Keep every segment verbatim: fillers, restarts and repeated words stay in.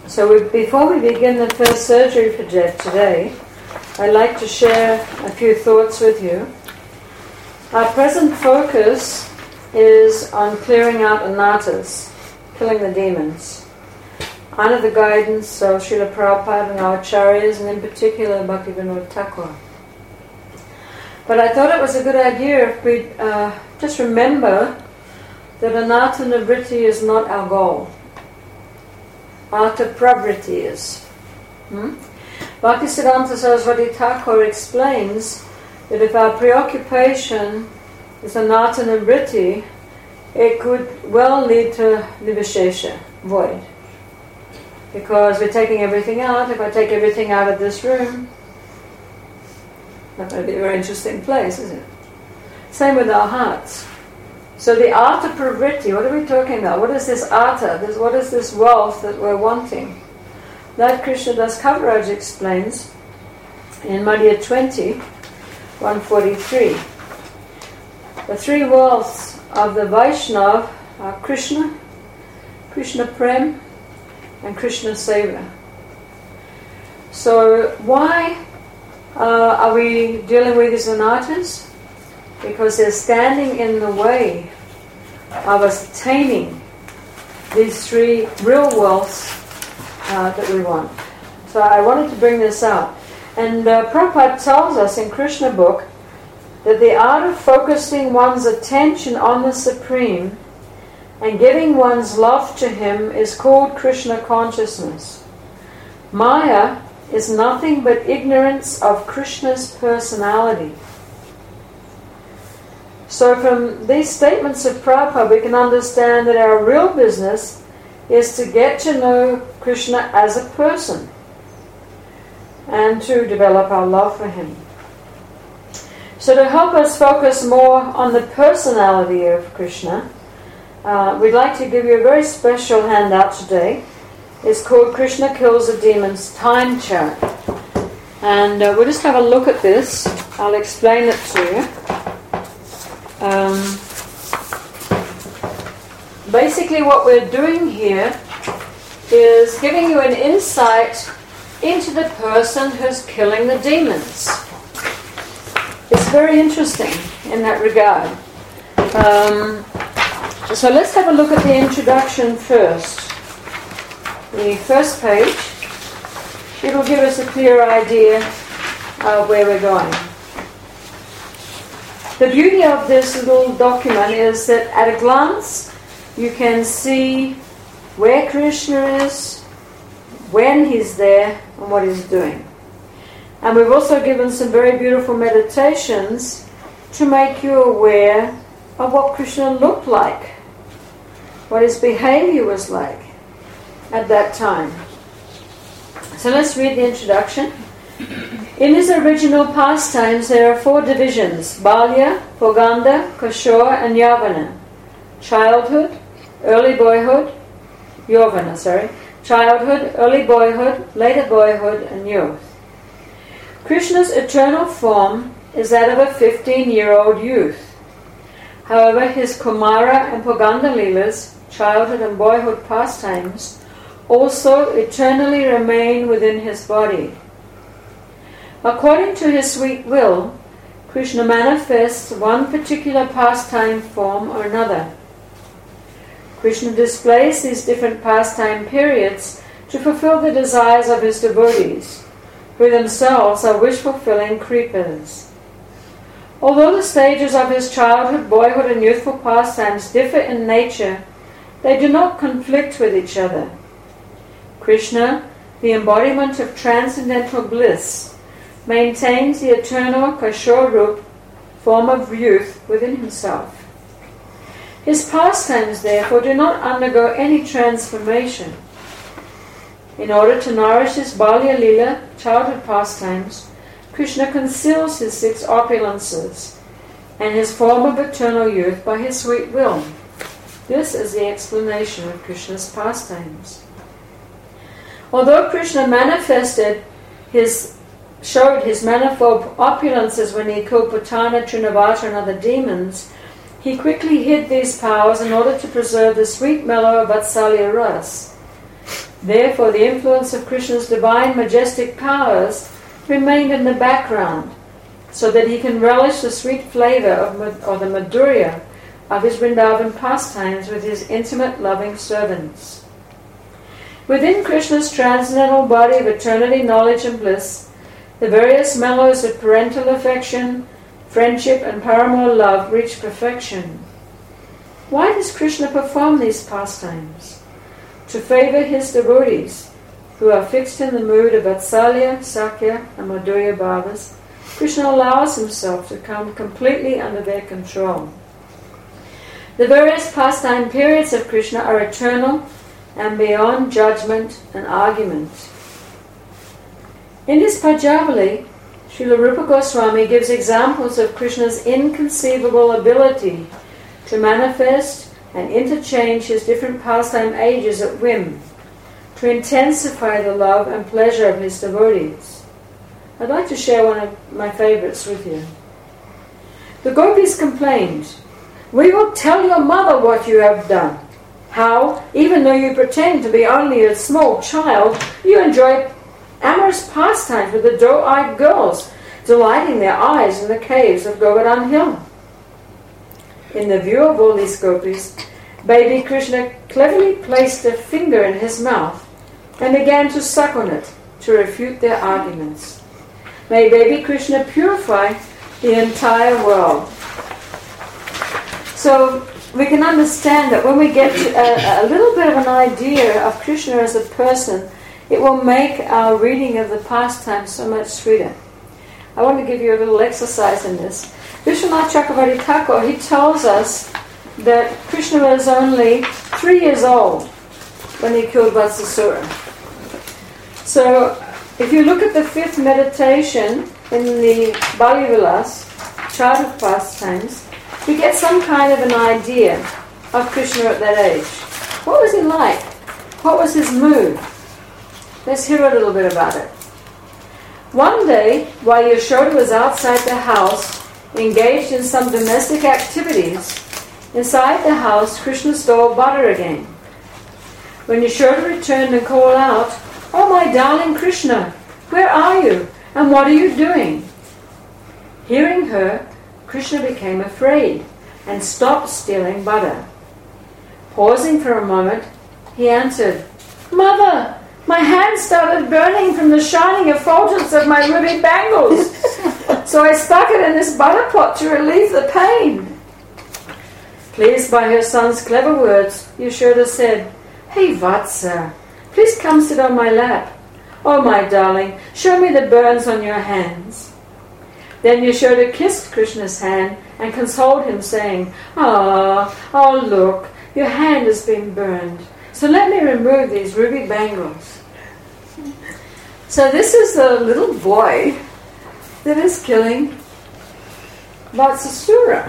So we, before we begin the first surgery for Jeff today, I'd like to share a few thoughts with you. Our present focus is on clearing out anatas, killing the demons, under the guidance of Srila Prabhupada and our acharyas, and in particular Bhaktivinoda Thakur. But I thought it was a good idea if we uh, just remember that anata nivritti is not our goal. Artha pravriti is. Hmm? Bhaktisiddhanta Saraswati Thakur explains that if our preoccupation is anata nivritti, it could well lead to nivishesha, void. Because we're taking everything out. If I take everything out of this room, not going to be a very interesting place, is it? Same with our hearts. So the artha pravritti, what are we talking about? What is this artha? This, what is this wealth that we're wanting? That Krishna Das Kaviraj explains in Madhya twenty, one forty-three. The three wealths of the Vaishnava are Krishna, Krishna Prem, and Krishna Seva. So why uh, are we dealing with these anatas? Because they're standing in the way of us attaining these three real wealths uh, that we want. So I wanted to bring this out. And uh, Prabhupada tells us in Krishna book that the art of focusing one's attention on the Supreme and giving one's love to Him is called Krishna consciousness. Maya is nothing but ignorance of Krishna's personality. So from these statements of Prabhupada, we can understand that our real business is to get to know Krishna as a person and to develop our love for Him. So to help us focus more on the personality of Krishna, uh, we'd like to give you a very special handout today. It's called Krishna Kills the Demons Time Chart. And uh, we'll just have a look at this. I'll explain it to you. Um, basically what we're doing here is giving you an insight into the person who's killing the demons. It's very interesting in that regard. Um, so let's have a look at the introduction first. The first page. It will give us a clear idea of where we're going. The beauty of this little document is that at a glance you can see where Krishna is, when He's there, and what He's doing. And we've also given some very beautiful meditations to make you aware of what Krishna looked like, what His behavior was like at that time. So let's read the introduction. In His original pastimes there are four divisions: Balya, Poganda, Kishore, and Yavana. Childhood, early boyhood, Yavana, sorry. Childhood, early boyhood, later boyhood, and youth. Krishna's eternal form is that of a fifteen-year-old youth. However, His Kumara and Poganda Leelas, childhood and boyhood pastimes, also eternally remain within His body. According to His sweet will, Krishna manifests one particular pastime form or another. Krishna displays these different pastime periods to fulfill the desires of His devotees, who themselves are wish-fulfilling creepers. Although the stages of His childhood, boyhood, and youthful pastimes differ in nature, they do not conflict with each other. Krishna, the embodiment of transcendental bliss, maintains the eternal Kishore form of youth within Himself. His pastimes, therefore, do not undergo any transformation. In order to nourish His Balya Lila, childhood pastimes, Krishna conceals His six opulences and His form of eternal youth by His sweet will. This is the explanation of Krishna's pastimes. Although Krishna manifested His showed His manifold opulences when He killed Putana, Trinavata, and other demons, He quickly hid these powers in order to preserve the sweet mellow of Vatsalya Ras. Therefore, the influence of Krishna's divine majestic powers remained in the background, so that he can relish the sweet flavour of or the madhurya of his Vrindavan pastimes with his intimate loving servants. Within Krishna's transcendental body of eternity, knowledge and bliss, the various mellows of parental affection, friendship and paramour love reach perfection. Why does Krishna perform these pastimes? To favour his devotees, who are fixed in the mood of Vatsalya, Sakya and Madhurya Bhavas. Krishna allows himself to come completely under their control. The various pastime periods of Krishna are eternal and beyond judgment and argument. In his Pajavali, Srila Rupa Goswami gives examples of Krishna's inconceivable ability to manifest and interchange his different pastime ages at whim, to intensify the love and pleasure of his devotees. I'd like to share one of my favourites with you. The gopis complained, "We will tell your mother what you have done. How, even though you pretend to be only a small child, you enjoy amorous pastimes with the doe-eyed girls, delighting their eyes in the caves of Govardhan Hill." In the view of all these gopis, baby Krishna cleverly placed a finger in his mouth and began to suck on it to refute their arguments. May baby Krishna purify the entire world. So we can understand that when we get a, a little bit of an idea of Krishna as a person, it will make our reading of the pastime so much sweeter. I want to give you a little exercise in this. Vishwanath Chakravarti Thakur, he tells us that Krishna was only three years old when he killed Vatsasura. So if you look at the fifth meditation in the Bali Vilas, chart of pastimes, we get some kind of an idea of Krishna at that age. What was he like? What was his mood? Let's hear a little bit about it. One day, while Yashoda was outside the house, engaged in some domestic activities, inside the house, Krishna stole butter again. When Yashoda returned and called out, "Oh, my darling Krishna, where are you? And what are you doing?" Hearing her, Krishna became afraid and stopped stealing butter. Pausing for a moment, he answered, "Mother, my hand started burning from the shining effulgence of my ruby bangles. So I stuck it in this butter pot to relieve the pain." Pleased by her son's clever words, Yashoda said, "Hey Vatsa, please come sit on my lap. Oh my darling, show me the burns on your hands." Then Yashoda kissed Krishna's hand and consoled him, saying, "Ah, oh look, your hand has been burned. So let me remove these ruby bangles." So this is the little boy that is killing Vatsasura.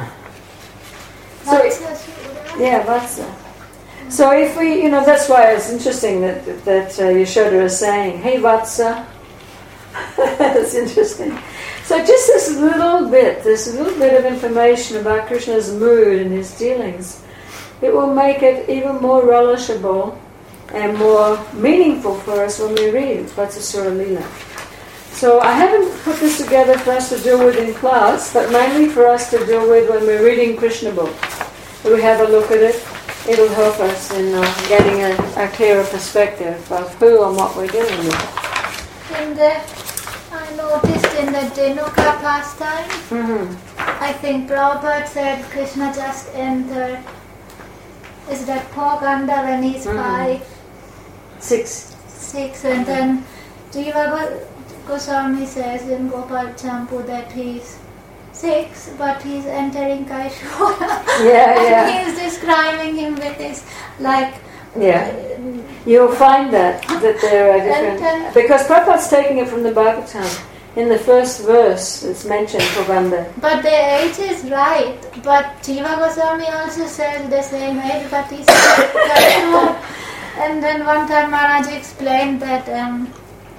So, yeah, Vatsa. So if we, you know, that's why it's interesting that that uh, Yashoda is saying, "Hey Vatsa." That's interesting. So just this little bit, this little bit of information about Krishna's mood and his dealings, it will make it even more relishable and more meaningful for us when we read Vatsasura Leela. So I haven't put this together for us to deal with in class, but mainly for us to deal with when we're reading Krishna book. If we have a look at it, it'll help us in uh, getting a, a clearer perspective of who and what we're dealing with. In the, I noticed in the Dhenuka pastime, Mm-hmm. I think Prabhupada said Krishna just entered. Is that Poganda when he's Mm. five? Six. Six, and then Jiva Goswami says in Gopal Champu that he's six, but he's entering Kaishora. Yeah, yeah. And he's describing him with his, like... Yeah. You'll find that, that there are different... And, uh, because Prabhupada's taking it from the Bhagavatam. In the first verse, it's mentioned Poganda. But the age is right. But Jiva Goswami also says the same age, but he says... And then one time Maharaj explained that um,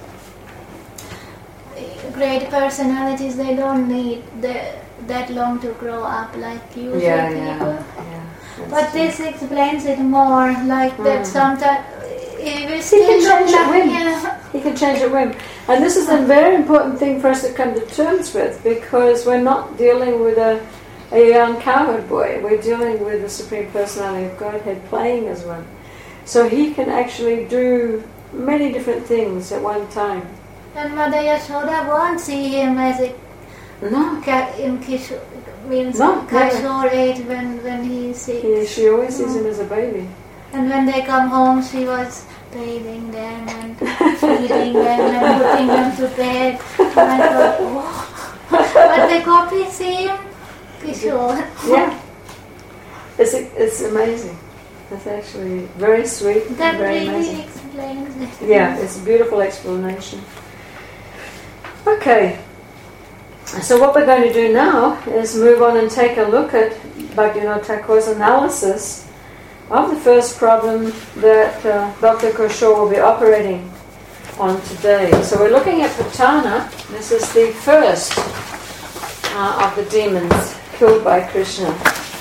great personalities, they don't need the, that long to grow up like usual Yeah, people. yeah, yeah. But this explains it more, like that Mm. sometimes he will He still can look change at like whim. him. He can change at whim. And this is a very important thing for us to come to terms with, because we're not dealing with a, a young cowherd boy. We're dealing with the Supreme Personality of Godhead playing as one. So he can actually do many different things at one time. And Mother Yashoda won't see him as a No. cat in Kishore, means No, Kishore age when, when he is sick. He, she always sees him as a baby. And when they come home, she was bathing them and feeding them and putting them to bed. And I thought, oh. But the copy same Kishore. Yeah. It's, it's amazing. It's actually very sweet and That very really amazing. explains it. Yeah, it's a beautiful explanation. Okay. So what we're going to do now is move on and take a look at Bhaktivinoda Thakur's analysis of the first problem that uh, Doctor Kishore will be operating on today. So we're looking at Putana. This is the first uh, of the demons killed by Krishna.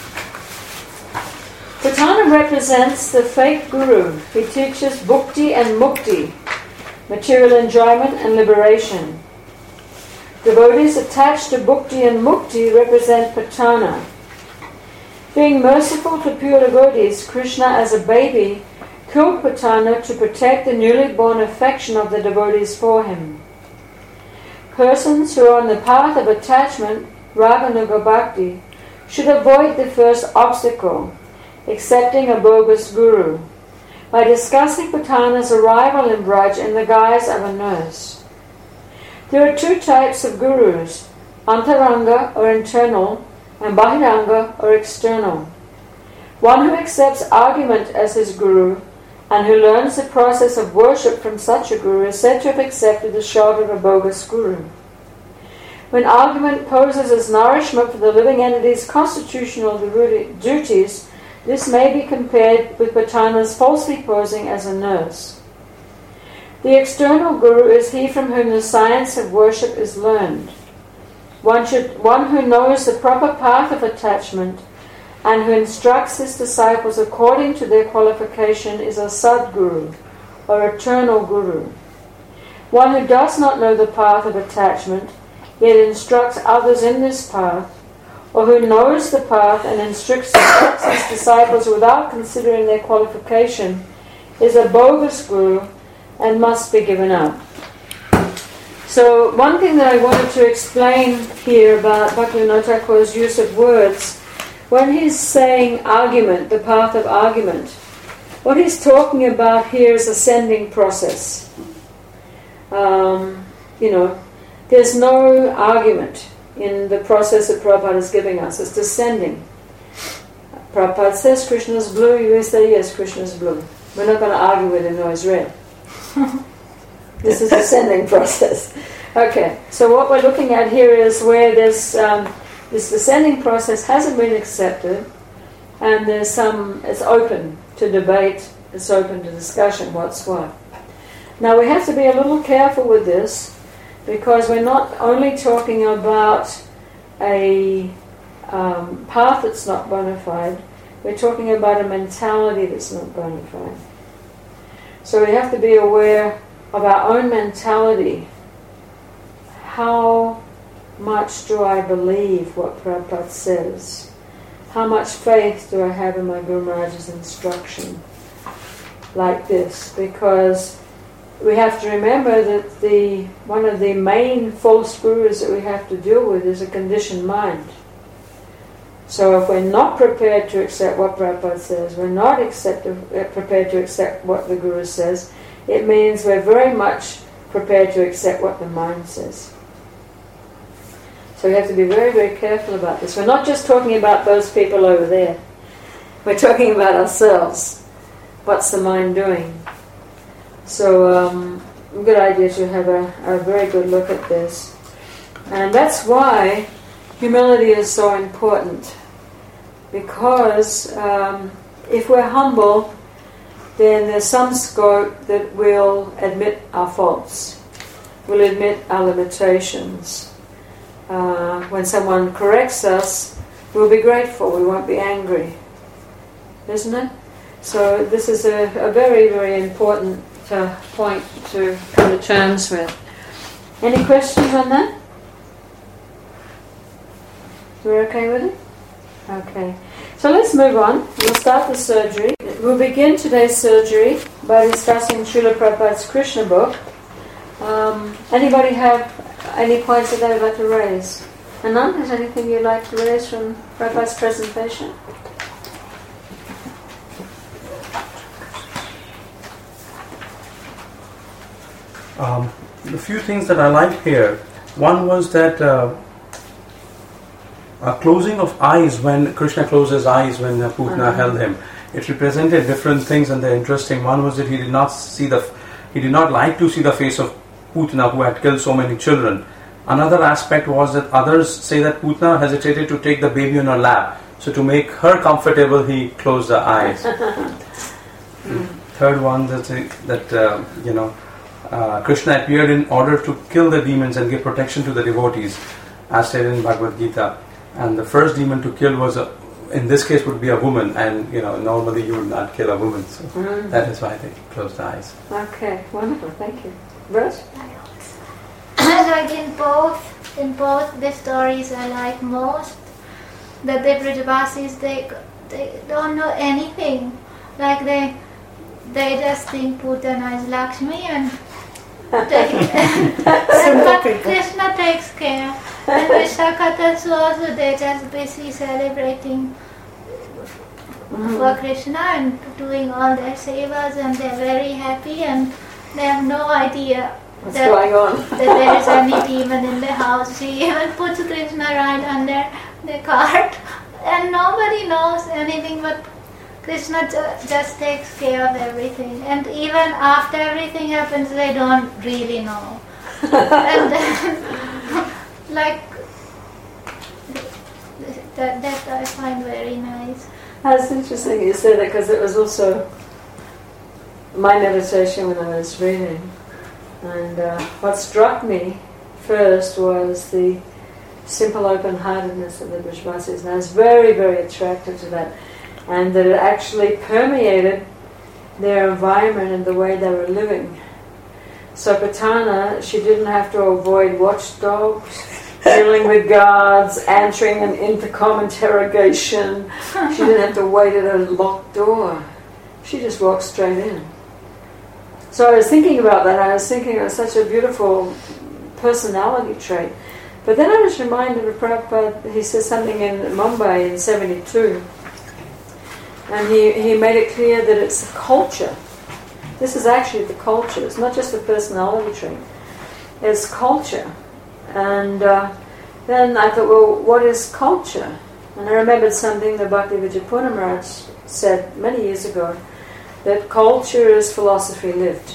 Putana represents the fake guru. He teaches bhukti and mukti, material enjoyment and liberation. Devotees attached to bhukti and mukti represent Putana. Being merciful to pure devotees, Krishna as a baby killed Putana to protect the newly born affection of the devotees for him. Persons who are on the path of attachment, Raganuga Bhakti, should avoid the first obstacle, accepting a bogus guru, by discussing Putana's arrival in Braj in the guise of a nurse. There are two types of gurus, Antaranga or internal, and Bahiranga or external. One who accepts argument as his guru and who learns the process of worship from such a guru is said to have accepted the shelter of a bogus guru. When argument poses as nourishment for the living entity's constitutional duties, this may be compared with Putana's falsely posing as a nurse. The external guru is he from whom the science of worship is learned. One, should, one who knows the proper path of attachment and who instructs his disciples according to their qualification is a Sadguru, or eternal guru. One who does not know the path of attachment, yet instructs others in this path, or who knows the path and instructs, instructs his disciples without considering their qualification, is a bogus guru and must be given up. So one thing that I wanted to explain here about Bhaktivinoda Thakur's use of words, when he's saying argument, the path of argument, what he's talking about here is ascending process. Um, you know, there's no argument in the process that Prabhupada is giving us. It's descending. Prabhupada says Krishna is blue, you say yes, Krishna is blue. We're not going to argue with him, no, he's red. This is descending process. Okay, so what we're looking at here is where this um, this descending process hasn't been accepted, and there's some, it's open to debate, it's open to discussion, what's what. Now we have to be a little careful with this, because we're not only talking about a um, path that's not bona fide, we're talking about a mentality that's not bona fide. So we have to be aware of our own mentality. How much do I believe what Prabhupada says? How much faith do I have in my Guru Maharaj's instruction? Like this, because we have to remember that the one of the main false gurus that we have to deal with is a conditioned mind. So if we're not prepared to accept what Prabhupada says, we're not accept, uh, prepared to accept what the Guru says, it means we're very much prepared to accept what the mind says. So we have to be very, very careful about this. We're not just talking about those people over there. We're talking about ourselves. What's the mind doing? So um, a good idea to have a, a very good look at this. And that's why humility is so important, because um, if we're humble, then there's some scope that we'll admit our faults, we'll admit our limitations. Uh, when someone corrects us, we'll be grateful, we won't be angry, isn't it? So this is a, a very, very important uh, point to come to terms with. Any questions on that? We're okay with it? Okay. So let's move on. We'll start the surgery. We'll begin today's surgery by discussing Srila Prabhupada's Krishna book. Um, anybody have any points that they'd like to raise? Anand, is there anything you'd like to raise from Prabhupada's presentation? Um, the few things that I like here, one was that uh, a closing of eyes, when Krishna closed his eyes when uh, Putana uh-huh. held him, it represented different things, and they're interesting. One was that he did not see the, he did not like to see the face of Putana, who had killed so many children. Another aspect was that others say that Putana hesitated to take the baby on her lap, so to make her comfortable, he closed the eyes. mm. Third one that that uh, you know. Uh, Krishna appeared in order to kill the demons and give protection to the devotees, as stated in Bhagavad Gita. And the first demon to kill was, a, in this case, would be a woman. And you know, normally you would not kill a woman, so mm-hmm. that is why they closed the eyes. Okay, wonderful, thank you. Rose? Like in both, in both the stories, I like most that the Brajavasis they they don't know anything, like they they just think Putana is Lakshmi and. and but Krishna takes care. And Vishakhatas also, they're just busy celebrating mm. for Krishna and doing all their sevas, and they're very happy, and they have no idea what's that, going on. that there is any demon in the house. She even puts Krishna right under the cart, and nobody knows anything, but Krishna ju- just takes care of everything, and even after everything happens, they don't really know. And then, like, that, that I find very nice. That's interesting you say that, because it was also my meditation when I was reading. And uh, what struck me first was the simple open-heartedness of the Brajavasis, and I was very, very attracted to that. And that it actually permeated their environment and the way they were living. So Putana, she didn't have to avoid watchdogs, dealing with guards, answering an intercom interrogation. She didn't have to wait at a locked door. She just walked straight in. So I was thinking about that. I was thinking it was such a beautiful personality trait. But then I was reminded of Prabhupada. He says something in Mumbai in seventy-two. And he, he made it clear that it's a culture. This is actually the culture. It's not just a personality trait. It's culture. And uh, then I thought, well, what is culture? And I remembered something that Bhakti Vijayapurna Maharaj said many years ago, that culture is philosophy lived.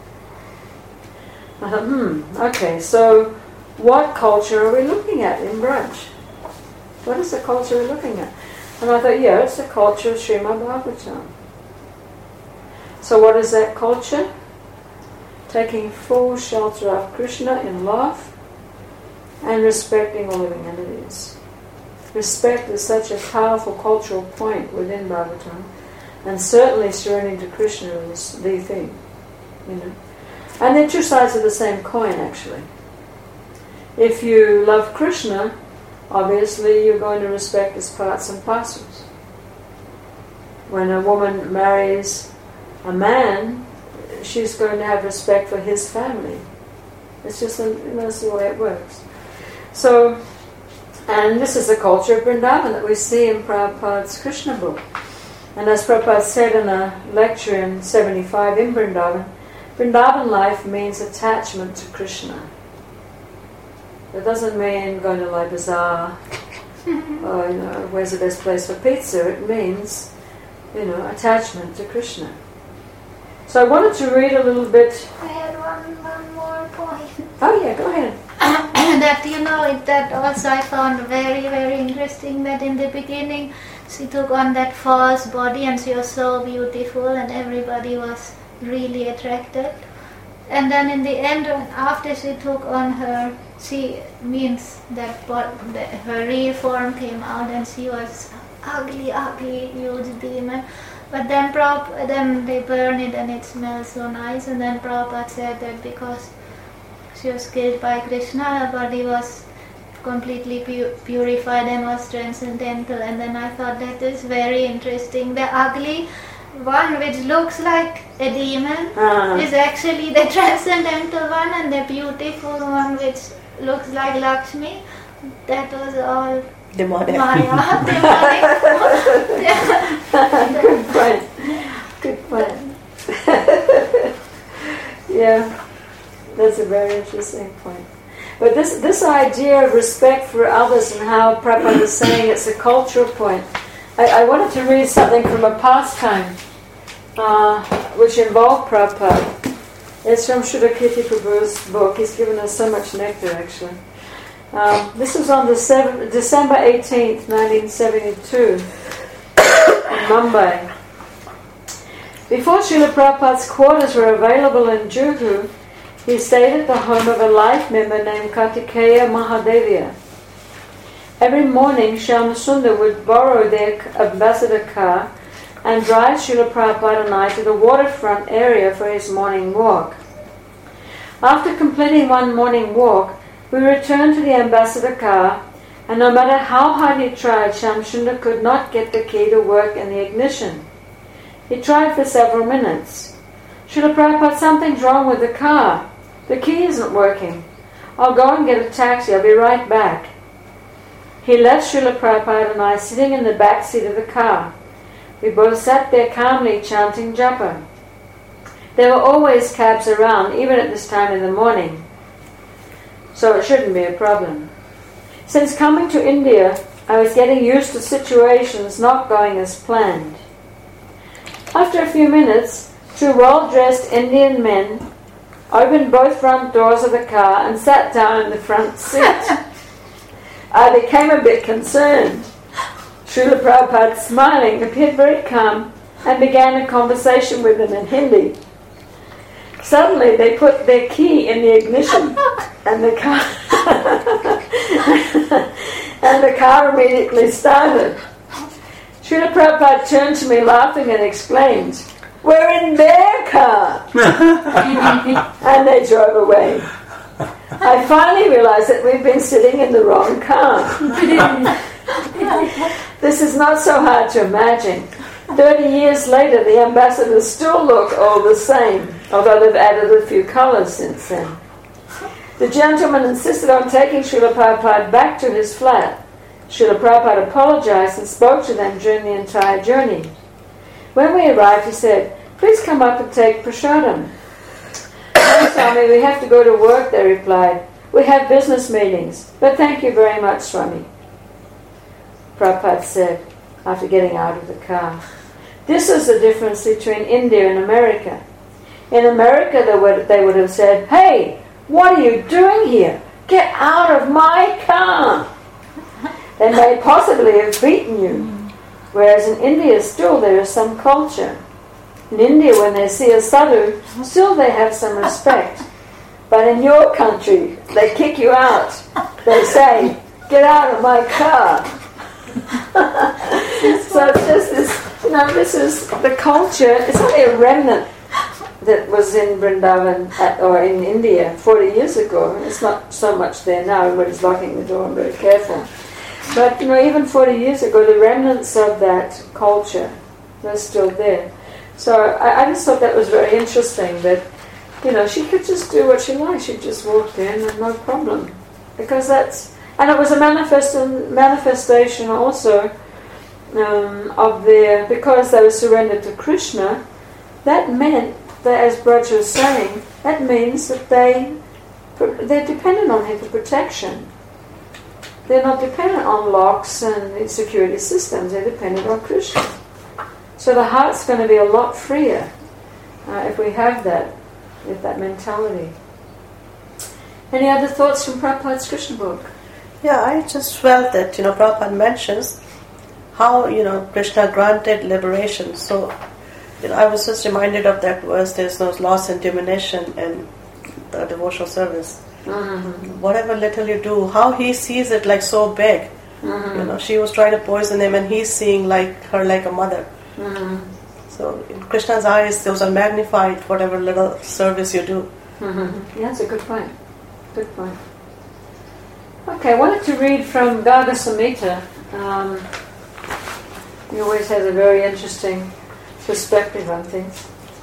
I thought, hmm, okay, so what culture are we looking at in Braj? What is the culture we're looking at? And I thought, yeah, it's the culture of Srimad Bhagavatam. So what is that culture? Taking full shelter of Krishna in love and respecting all living entities. Respect is such a powerful cultural point within Bhagavatam, and certainly surrendering to Krishna is the thing. You know? And they're two sides of the same coin, actually. If you love Krishna, obviously you're going to respect his parts and parcels. When a woman marries a man, she's going to have respect for his family. It's just a, you know, that's the way it works. So, and this is the culture of Vrindavan that we see in Prabhupada's Krishna book. And as Prabhupada said in a lecture in seventy-five in Vrindavan, Vrindavan life means attachment to Krishna. It doesn't mean going to Lay Bazaar or, you know, where's the best place for pizza. It means, you know, attachment to Krishna. So I wanted to read a little bit. I had one, one more point. Oh yeah, go ahead. That, you know, it, that also I found very, very interesting, that in the beginning she took on that false body and she was so beautiful and everybody was really attracted. And then in the end, after she took on her, she means that the, her real form came out and she was ugly, ugly, huge demon. But then Prabhupada, then they burn it and it smells so nice. And then Prabhupada said that because she was killed by Krishna, her body was completely pu- purified and was transcendental. And then I thought that is very interesting. The ugly one which looks like a demon uh-huh. is actually the transcendental one, and the beautiful one which looks like Lakshmi, that was all demonic. Maya, demonic. Good point. Good point. Yeah, that's a very interesting point. But this this idea of respect for others and how Prabhupada is saying it's a cultural point. I, I wanted to read something from a pastime uh, which involved Prabhupada. It's from Srila Kirti Prabhu's book. He's given us so much nectar, actually. Um, this was on the seventh, December eighteenth, nineteen seventy-two, in Mumbai. Before Srila Prabhupada's quarters were available in Juhu, he stayed at the home of a life member named Kartikeya Mahadevia. Every morning, Shyamasundar would borrow their ambassador car and drive Srila Prabhupada and I to the waterfront area for his morning walk. After completing one morning walk, we returned to the ambassador car, and no matter how hard he tried, Shyamasundar could not get the key to work in the ignition. He tried for several minutes. Srila Prabhupada, something's wrong with the car. The key isn't working. I'll go and get a taxi. I'll be right back. He left Srila Prabhupada and I sitting in the back seat of the car. We both sat there calmly chanting japa. There were always cabs around, even at this time in the morning, so it shouldn't be a problem. Since coming to India, I was getting used to situations not going as planned. After a few minutes, two well-dressed Indian men opened both front doors of the car and sat down in the front seat. I became a bit concerned. Srila Prabhupada, smiling, appeared very calm and began a conversation with them in Hindi. Suddenly they put their key in the ignition and the car and the car immediately started. Srila Prabhupada turned to me laughing and exclaimed, "We're in their car!" And they drove away. I finally realized that we've been sitting in the wrong car. This is not so hard to imagine. Thirty years later, the ambassadors still look all the same, although they've added a few colours since then. The gentleman insisted on taking Srila Prabhupada back to his flat. Srila Prabhupada apologized and spoke to them during the entire journey. When we arrived, he said, "Please come up and take prasadam." "No, Swami, we have to go to work," they replied. "We have business meetings, but thank you very much, Swami." Prabhupada said, after getting out of the car, "This is the difference between India and America. In America, they would, they would have said, 'Hey, what are you doing here? Get out of my car!' They may possibly have beaten you. Whereas in India, still there is some culture. In India, when they see a sadhu, still they have some respect. But in your country, they kick you out. They say, 'Get out of my car.'" So it's just this, you know, this is the culture. It's only a remnant that was in Vrindavan at, or in India forty years ago. It's not so much there now. Everybody's locking the door and very careful. But you know, even forty years ago, the remnants of that culture, they're still there. So I, I just thought that was very interesting. That you know, she could just do what she liked. She just walked in and no problem, because that's. And it was a manifest, manifestation also um, of their, because they were surrendered to Krishna, that meant that, as Braj was saying, that means that they, they're dependent on him for protection. They're not dependent on locks and security systems, they're dependent on Krishna. So the heart's going to be a lot freer uh, if we have that, with that mentality. Any other thoughts from Prabhupada's Krishna book? Yeah, I just felt that, you know, Prabhupada mentions how, you know, Krishna granted liberation. So, you know, I was just reminded of that verse, there's no loss and diminution in the devotional service. Mm-hmm. Whatever little you do, how he sees it like so big. Mm-hmm. You know, she was trying to poison him and he's seeing like her like a mother. Mm-hmm. So in Krishna's eyes, those are magnified, whatever little service you do. Mm-hmm. Yeah, that's a good point. Good point. Okay, I wanted to read from Garga Samhita. Um, he always has a very interesting perspective on things.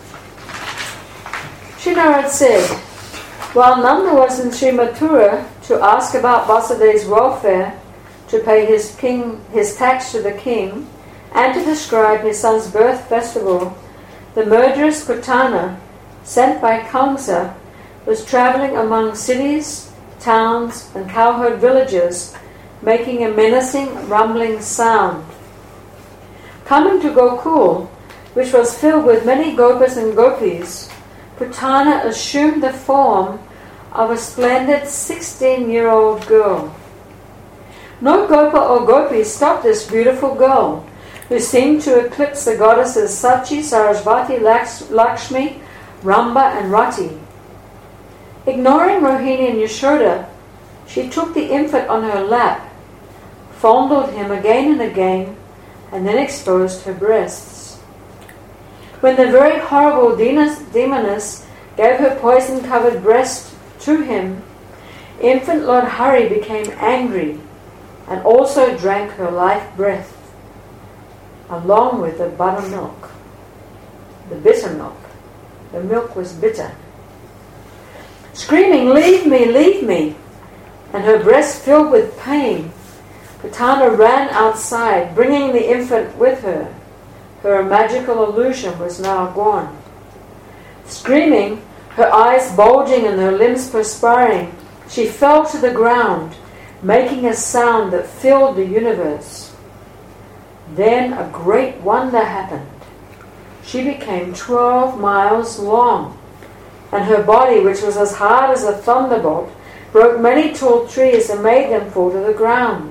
Shri Narad said, while Nanda was in Sri Mathura to ask about Vasudev's welfare, to pay his king his tax to the king, and to describe his son's birth festival, the murderous Putana, sent by Kamsa, was travelling among cities, towns, and cowherd villages, making a menacing, rumbling sound. Coming to Gokul, which was filled with many gopas and gopis, Putana assumed the form of a splendid sixteen-year-old girl. No gopa or gopi stopped this beautiful girl, who seemed to eclipse the goddesses Sachi, Sarasvati, Laks- Lakshmi, Ramba, and Rati. Ignoring Rohini and Yashoda, she took the infant on her lap, fondled him again and again, and then exposed her breasts. When the very horrible demoness gave her poison-covered breast to him, infant Lord Hari became angry and also drank her life breath, along with the buttermilk, the bitter milk. The milk was bitter. Screaming, "Leave me, leave me!" and her breast filled with pain, Putana ran outside, bringing the infant with her. Her magical illusion was now gone. Screaming, her eyes bulging and her limbs perspiring, she fell to the ground, making a sound that filled the universe. Then a great wonder happened. She became twelve miles long, and her body, which was as hard as a thunderbolt, broke many tall trees and made them fall to the ground.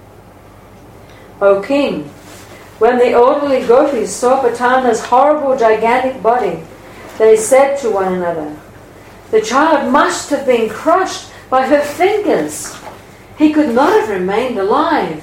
O king, when the elderly gopis saw Putana's horrible gigantic body, they said to one another, "The child must have been crushed by her fingers. He could not have remained alive."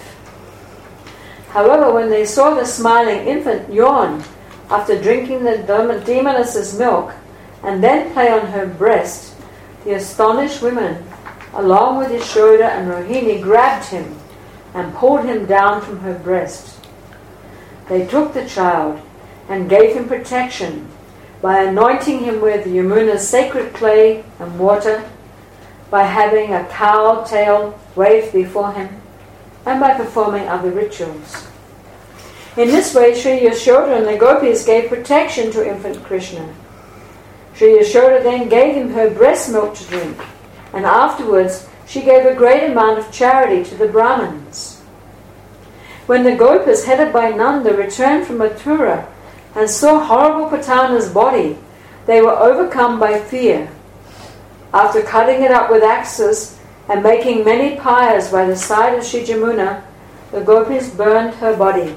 However, when they saw the smiling infant yawn after drinking the demoness's milk and then play on her breast, the astonished women, along with Yashoda and Rohini, grabbed him and pulled him down from her breast. They took the child and gave him protection by anointing him with Yamuna's sacred clay and water, by having a cow tail waved before him, and by performing other rituals. In this way, Sri Yashoda and the gopis gave protection to infant Krishna. Sri Yashoda then gave him her breast milk to drink, and afterwards she gave a great amount of charity to the Brahmins. When the gopas, headed by Nanda, returned from Mathura and saw horrible Putana's body, they were overcome by fear. After cutting it up with axes and making many pyres by the side of Sri Jamuna, the gopis burned her body.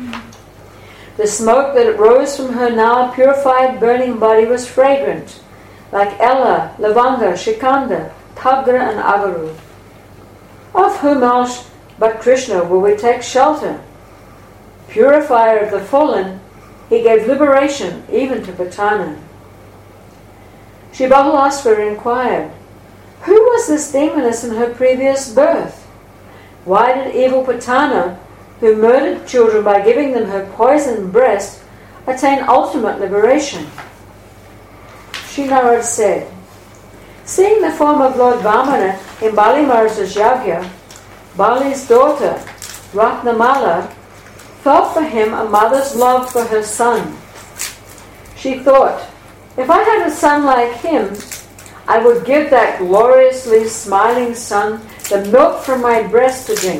The smoke that rose from her now purified, burning body was fragrant, like Ella, Lavanga, Shikanda, Tagra, and Agaru. Of whom else but Krishna will we take shelter? Purifier of the fallen, he gave liberation even to Putana. Shri Bahulaswara inquired, who was this demoness in her previous birth? Why did evil Putana, who murdered children by giving them her poisoned breast, attain ultimate liberation? Shri Narad said, seeing the form of Lord Vamana in Bali Maharaj's yagya, Bali's daughter, Ratnamala, felt for him a mother's love for her son. She thought, if I had a son like him, I would give that gloriously smiling son the milk from my breast to drink.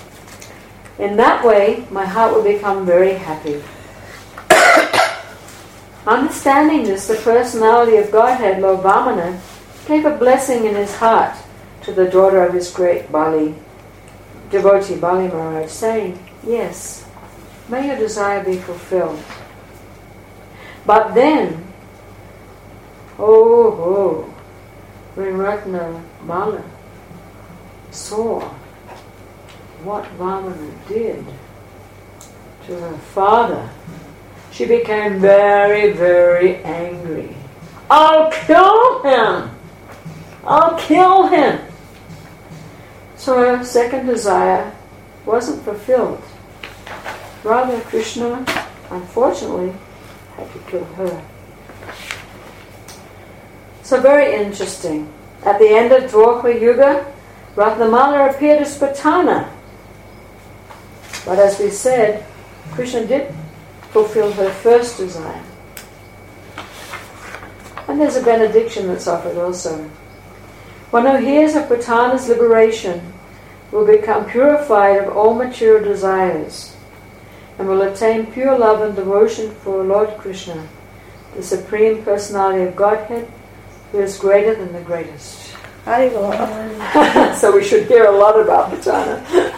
In that way, my heart would become very happy. Understanding this, the personality of Godhead, Lord Vamana, gave a blessing in his heart to the daughter of his great Bali devotee, Bali Maharaj, saying, yes, may your desire be fulfilled. But then, oh, oh, when Ratnamala saw what Vamana did to her father, she became very, very angry. I'll kill him! I'll kill him! So her second desire wasn't fulfilled. Rather, Krishna, unfortunately, had to kill her. So very interesting. At the end of Dwapara Yuga, Ratnamala appeared as Putana. But as we said, Krishna did fulfill her first desire. And there's a benediction that's offered also. One who hears of Putana's liberation will become purified of all material desires and will attain pure love and devotion for Lord Krishna, the Supreme Personality of Godhead, who is greater than the greatest. So we should hear a lot about Putana.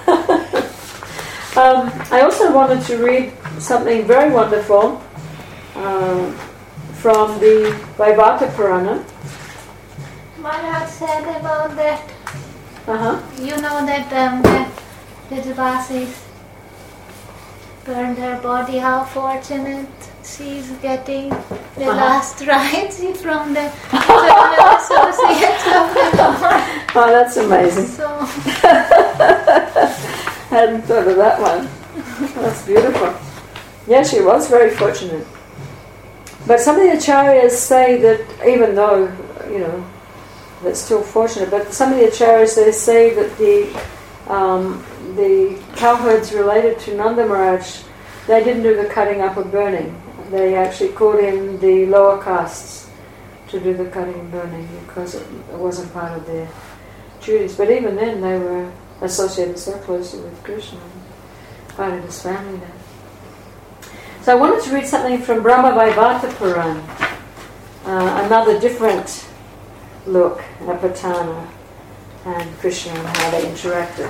um, I also wanted to read something very wonderful uh, from the Vaivata Purana. Maharaj said about that. Uh-huh. You know that um, that the Devasis burned her body. How fortunate she's getting the Uh-huh. last rites from the eternal associates of the Lord. Oh, that's amazing. So Hadn't thought of that one. That's beautiful. Yeah, she was very fortunate. But some of the acharyas say that even though, you know, that's still fortunate, but some of the acharyas, they say that the um, the cowherds related to Nanda Maharaj, they didn't do the cutting up or burning. They actually called in the lower castes to do the cutting and burning because it, it wasn't part of their duties. But even then, they were associated so closely with Krishna, part of his family then. So I wanted to read something from Brahma Vaivata Purana, uh, another different look at Putana and Krishna and how they interacted.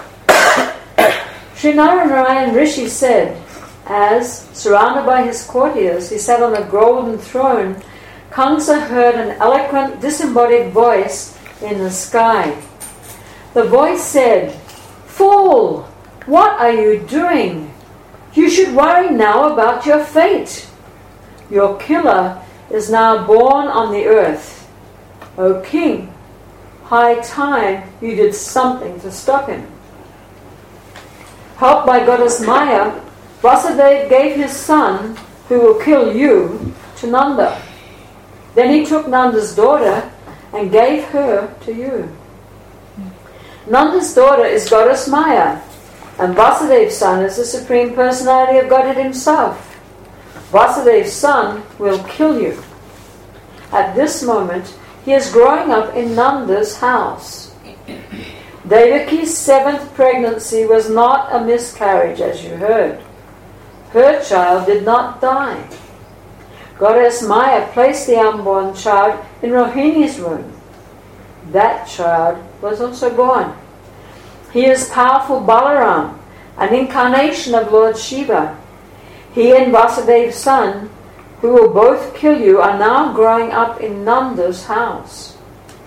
Sri Narayan Rishi said, as, surrounded by his courtiers, he sat on a golden throne, Kamsa heard an eloquent, disembodied voice in the sky. The voice said, "Fool, what are you doing? You should worry now about your fate. Your killer is now born on the earth. O king, high time you did something to stop him." Helped by goddess Maya, Vasudeva gave his son, who will kill you, to Nanda. Then he took Nanda's daughter and gave her to you. Nanda's daughter is goddess Maya, and Vasudeva's son is the Supreme Personality of Godhead himself. Vasudeva's son will kill you. At this moment, he is growing up in Nanda's house. Devaki's seventh pregnancy was not a miscarriage, as you heard. Her child did not die. Goddess Maya placed the unborn child in Rohini's womb. That child was also born. He is powerful Balaram, an incarnation of Lord Shiva. He and Vasudeva's son, who will both kill you, are now growing up in Nanda's house.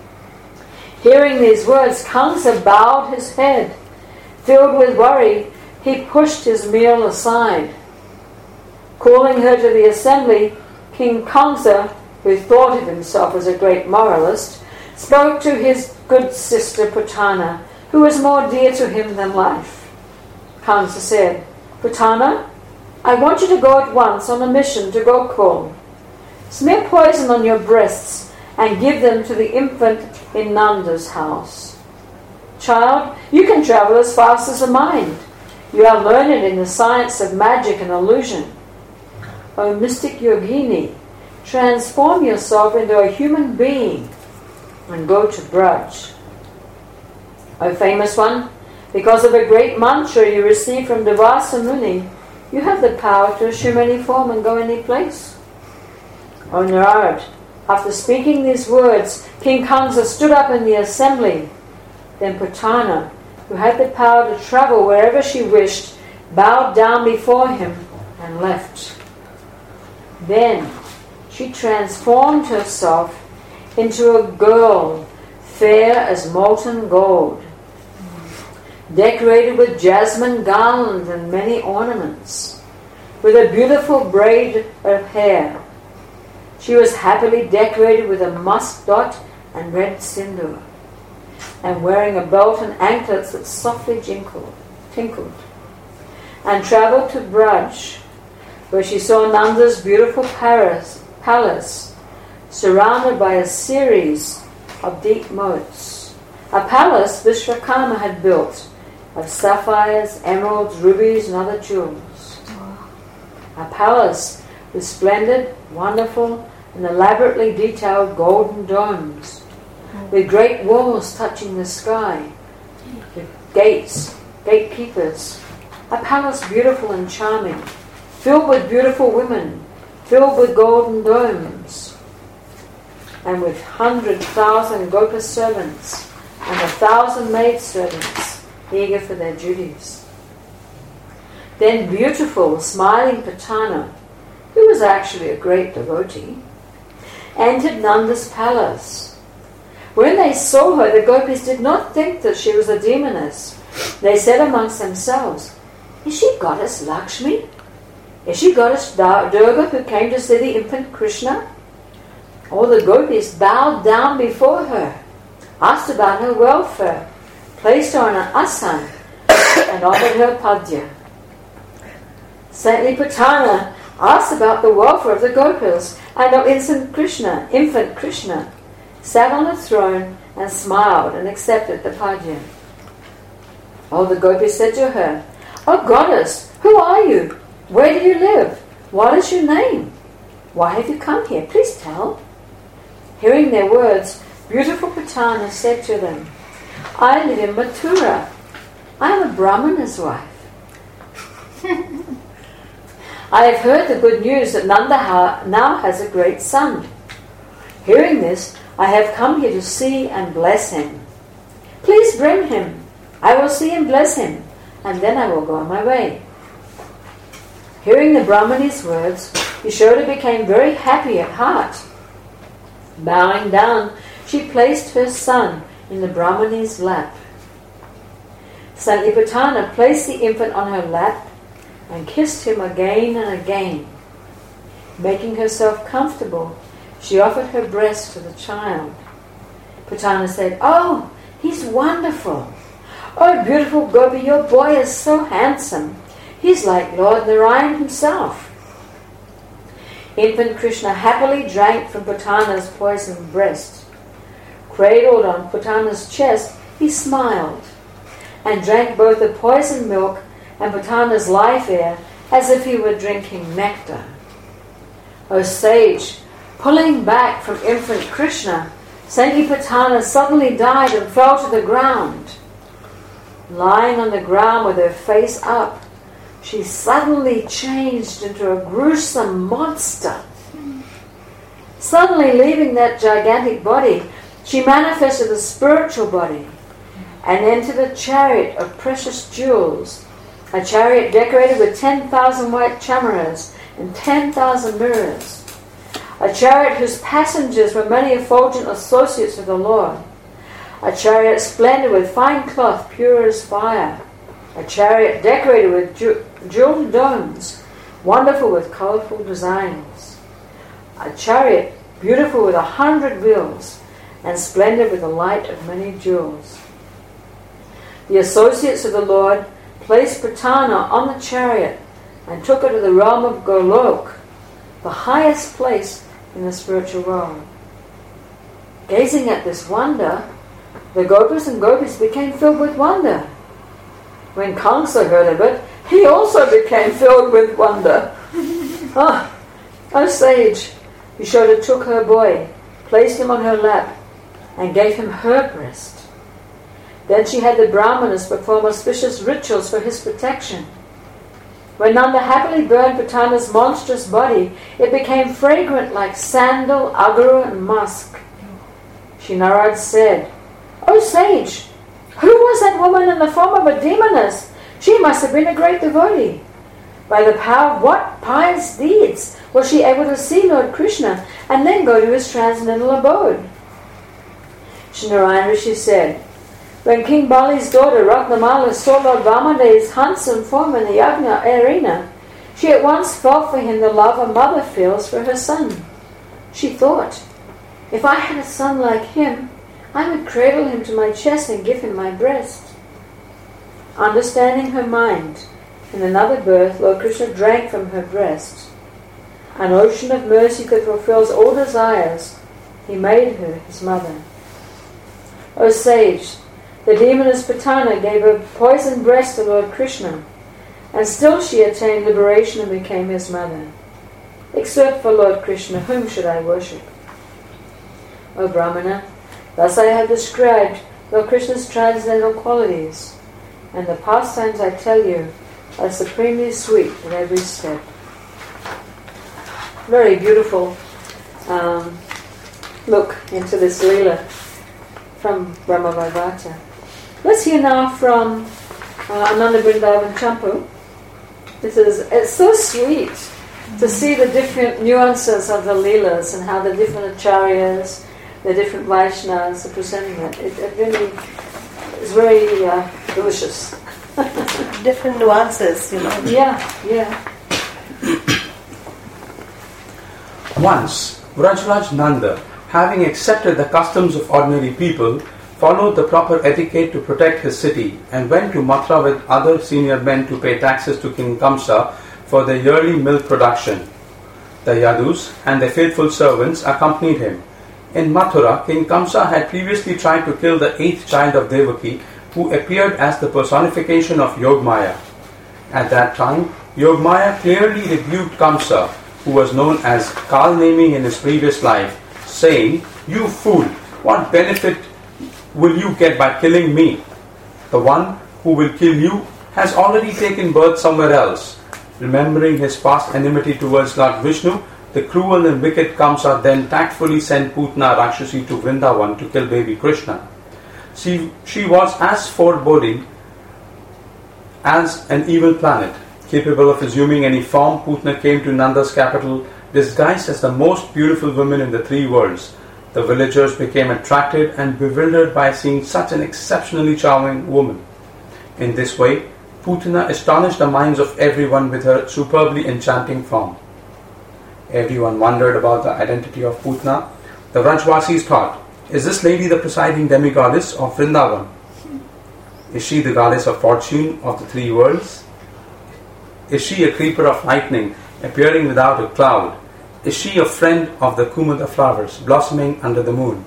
Hearing these words, Kamsa bowed his head. Filled with worry, he pushed his meal aside. Calling her to the assembly, King Kamsa, who thought of himself as a great moralist, spoke to his good sister Putana, who was more dear to him than life. Kamsa said, "Putana, I want you to go at once on a mission to Gokul. Smear poison on your breasts and give them to the infant in Nanda's house. Child, you can travel as fast as the mind. You are learned in the science of magic and illusion. O mystic yogini, transform yourself into a human being and go to Braj. O famous one, because of a great mantra you received from Devasa Muni, you have the power to assume any form and go any place. O Narad, after speaking these words, King Kamsa stood up in the assembly. Then Putana, who had the power to travel wherever she wished, bowed down before him and left. Then she transformed herself into a girl, fair as molten gold, decorated with jasmine garlands and many ornaments. with a beautiful braid of hair. She was happily decorated with a musk dot and red sindoor, and wearing a belt and anklets that softly jingled, tinkled, and travelled to Braj, where she saw Nanda's beautiful Paris, palace, surrounded by a series of deep moats. A palace Vishwakarma had built of sapphires, emeralds, rubies, and other jewels. A palace with splendid, wonderful, and elaborately detailed golden domes, with great walls touching the sky, with gates, gatekeepers. A palace beautiful and charming, filled with beautiful women, filled with golden domes, and with hundred thousand Gopa servants and a thousand maid servants eager for their duties. Then beautiful, smiling Putana, who was actually a great devotee, entered Nanda's palace. When they saw her, the gopis did not think that she was a demoness. They said amongst themselves, "Is she goddess Lakshmi? Is she goddess Durga who came to see the infant Krishna?" All the gopis bowed down before her, asked about her welfare, placed her on an asan, and offered her padya. Saintly Putana asked about the welfare of the gopis and of infant Krishna, infant Krishna, sat on a throne and smiled and accepted the padya. All the gopis said to her, "O goddess, who are you? Where do you live? What is your name? Why have you come here? Please tell." Hearing their words, beautiful Putana said to them, "I live in Mathura. I am a Brahmana's wife. I have heard the good news that Nanda ha- now has a great son. Hearing this, I have come here to see and bless him. Please bring him. I will see and bless him, and then I will go on my way." Hearing the Brahmani's words, Yashoda became very happy at heart. Bowing down, she placed her son in the Brahmani's lap. Saintly Putana placed the infant on her lap and kissed him again and again. Making herself comfortable, she offered her breast to the child. Putana said, "Oh, he's wonderful. Oh, beautiful Gopi, your boy is so handsome. He's like Lord Narayan himself." Infant Krishna happily drank from Putana's poisoned breast. Cradled on Putana's chest, he smiled and drank both the poisoned milk and Putana's life air as if he were drinking nectar. O sage, pulling back from infant Krishna, Saintly Putana suddenly died and fell to the ground. Lying on the ground with her face up, she suddenly changed into a gruesome monster. Suddenly leaving that gigantic body, she manifested a spiritual body and entered a chariot of precious jewels, a chariot decorated with ten thousand white chamaras and ten thousand mirrors, a chariot whose passengers were many effulgent associates of the Lord, a chariot splendid with fine cloth pure as fire, a chariot decorated with ju- jeweled domes, wonderful with colourful designs, a chariot beautiful with a hundred wheels and splendid with the light of many jewels. The associates of the Lord placed Putana on the chariot and took her to the realm of Golok, the highest place in the spiritual world. Gazing at this wonder, the Gopas and Gopis became filled with wonder. When Kamsa heard of it, he also became filled with wonder. Ah, O sage, Yashoda took her boy, placed him on her lap, and gave him her breast. Then she had the Brahmanas perform auspicious rituals for his protection. When Nanda happily burned Putana's monstrous body, it became fragrant like sandal, agara, and musk. Shri Narad said, "O sage, who was that woman in the form of a demoness? She must have been a great devotee. By the power of what pious deeds was she able to see Lord Krishna and then go to his transcendental abode?" Shri Narayan Rishi said, "When King Bali's daughter Ratnamala saw Lord Vamadeva's handsome form in the Yajna arena, She at once felt for him the love a mother feels for her son. She thought, if I had a son like him, I would cradle him to my chest and give him my breast. Understanding her mind, in another birth, Lord Krishna drank from her breast. An ocean of mercy that fulfills all desires, he made her his mother. O sage, the demoness Putana gave a poisoned breast to Lord Krishna, and still she attained liberation and became his mother. Except for Lord Krishna, whom should I worship? O Brahmana, thus I have described Lord Krishna's transcendental qualities, and the pastimes I tell you are supremely sweet at every step. Very beautiful um, look into this Leela from Brahma Vaivata. Let's hear now from uh, Ananda Vrindavan Champu. This is, it's so sweet to see the different nuances of the Leelas and how the different acharyas, the different Vaishnavas are presenting it. It, it really is very uh, delicious. Different nuances, you know. Yeah, yeah. Once, Vrajraj Nanda, having accepted the customs of ordinary people, followed the proper etiquette to protect his city and went to Mathura with other senior men to pay taxes to King Kamsa for the yearly milk production. The Yadus and their faithful servants accompanied him. In Mathura, King Kamsa had previously tried to kill the eighth child of Devaki, who appeared as the personification of Yogmaya. At that time, Yogmaya clearly rebuked Kamsa, who was known as Kalnemi in his previous life, saying, "You fool, what benefit will you get by killing me? The one who will kill you has already taken birth somewhere else." Remembering his past enmity towards Lord Vishnu, the cruel and wicked Kamsa then tactfully sent Putna Rakshasi to Vrindavan to kill baby Krishna. She, she was as foreboding as an evil planet. Capable of assuming any form, Putna came to Nanda's capital disguised as the most beautiful woman in the three worlds. The villagers became attracted and bewildered by seeing such an exceptionally charming woman. In this way, Putna astonished the minds of everyone with her superbly enchanting form. Everyone wondered about the identity of Putna. The Vrajvasis thought, is this lady the presiding demigoddess of Vrindavan? Is she the goddess of fortune of the three worlds? Is she a creeper of lightning appearing without a cloud? Is she a friend of the Kumada flowers blossoming under the moon?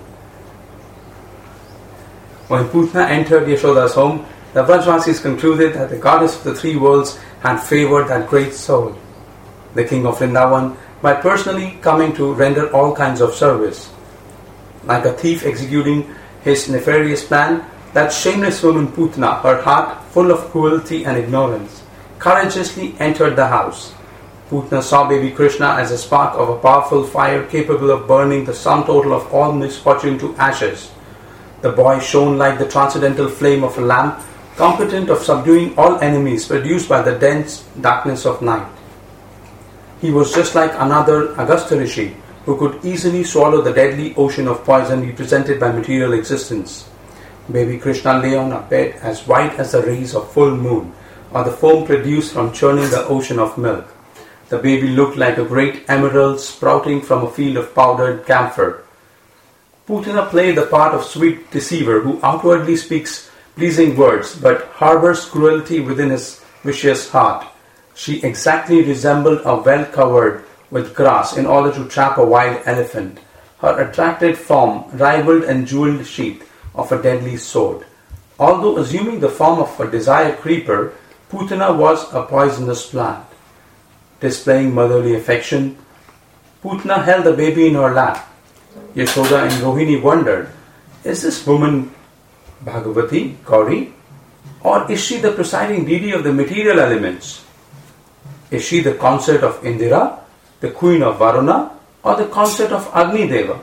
When Putna entered Yashoda's home, the Vrajvasis concluded that the goddess of the three worlds had favoured that great soul, the king of Vrindavan, by personally coming to render all kinds of service. Like a thief executing his nefarious plan, that shameless woman Putna, her heart full of cruelty and ignorance, courageously entered the house. Putna saw baby Krishna as a spark of a powerful fire capable of burning the sum total of all misfortune to ashes. The boy shone like the transcendental flame of a lamp, competent of subduing all enemies produced by the dense darkness of night. He was just like another Agastya Rishi, who could easily swallow the deadly ocean of poison represented by material existence. Baby Krishna lay on a bed as white as the rays of full moon, or the foam produced from churning the ocean of milk. The baby looked like a great emerald sprouting from a field of powdered camphor. Putna played the part of sweet deceiver who outwardly speaks pleasing words but harbors cruelty within his vicious heart. She exactly resembled a well covered with grass in order to trap a wild elephant. Her attractive form rivaled and jeweled sheath of a deadly sword. Although assuming the form of a desired creeper, Putna was a poisonous plant. Displaying motherly affection, Putna held the baby in her lap. Yashoda and Rohini wondered, is this woman Bhagavati, Gauri, or is she the presiding deity of the material elements? Is she the consort of Indira, the queen of Varuna, or the consort of Agni Deva?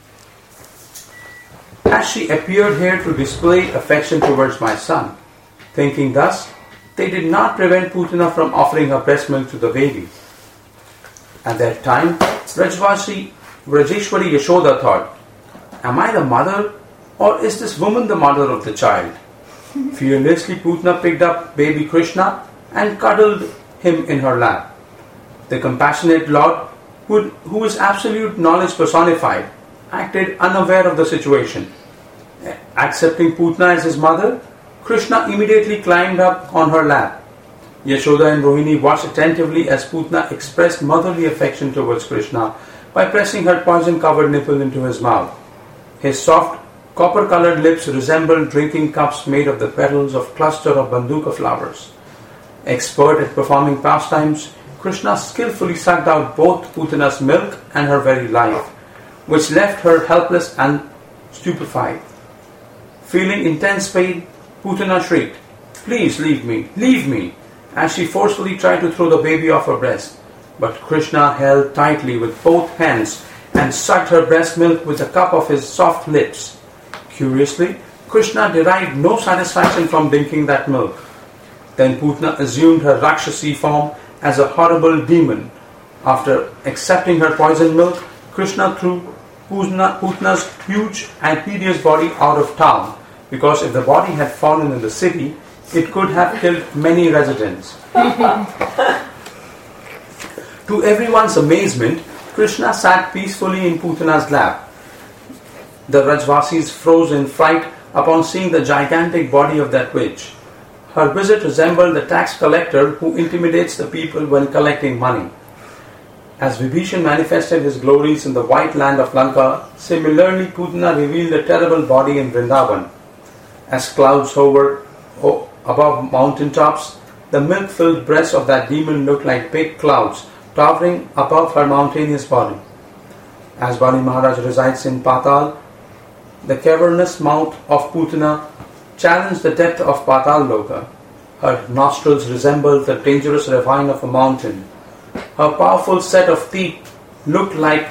Has she appeared here to display affection towards my son? Thinking thus, they did not prevent Putna from offering her breast milk to the baby. At that time, Vrajvasi Vrajeshwari Yashoda thought, am I the mother, or is this woman the mother of the child? Fearlessly Putna picked up baby Krishna and cuddled him in her lap. The compassionate Lord, who, who is absolute knowledge personified, acted unaware of the situation. Accepting Putna as his mother, Krishna immediately climbed up on her lap. Yashoda and Rohini watched attentively as Putna expressed motherly affection towards Krishna by pressing her poison-covered nipple into his mouth. His soft, copper-coloured lips resembled drinking cups made of the petals of cluster of banduka flowers. Expert at performing pastimes, Krishna skillfully sucked out both Putana's milk and her very life, which left her helpless and stupefied. Feeling intense pain, Putana shrieked, "Please leave me, leave me," as she forcefully tried to throw the baby off her breast. But Krishna held tightly with both hands and sucked her breast milk with a cup of his soft lips. Curiously, Krishna derived no satisfaction from drinking that milk. Then Putna assumed her Rakshasi form as a horrible demon. After accepting her poisoned milk, Krishna threw Putna, Putna's huge and hideous body out of town, because if the body had fallen in the city, it could have killed many residents. To everyone's amazement, Krishna sat peacefully in Putana's lap. The Rajvasis froze in fright upon seeing the gigantic body of that witch. Her visit resembled the tax collector who intimidates the people when collecting money. As Vibhishan manifested his glories in the white land of Lanka, similarly Putana revealed a terrible body in Vrindavan. As clouds hovered above mountain tops, the milk-filled breasts of that demon looked like big clouds towering above her mountainous body. As Bali Maharaj resides in Patal, the cavernous mouth of Putana challenged the depth of Patal Loka. Her nostrils resembled the dangerous ravine of a mountain. Her powerful set of teeth looked like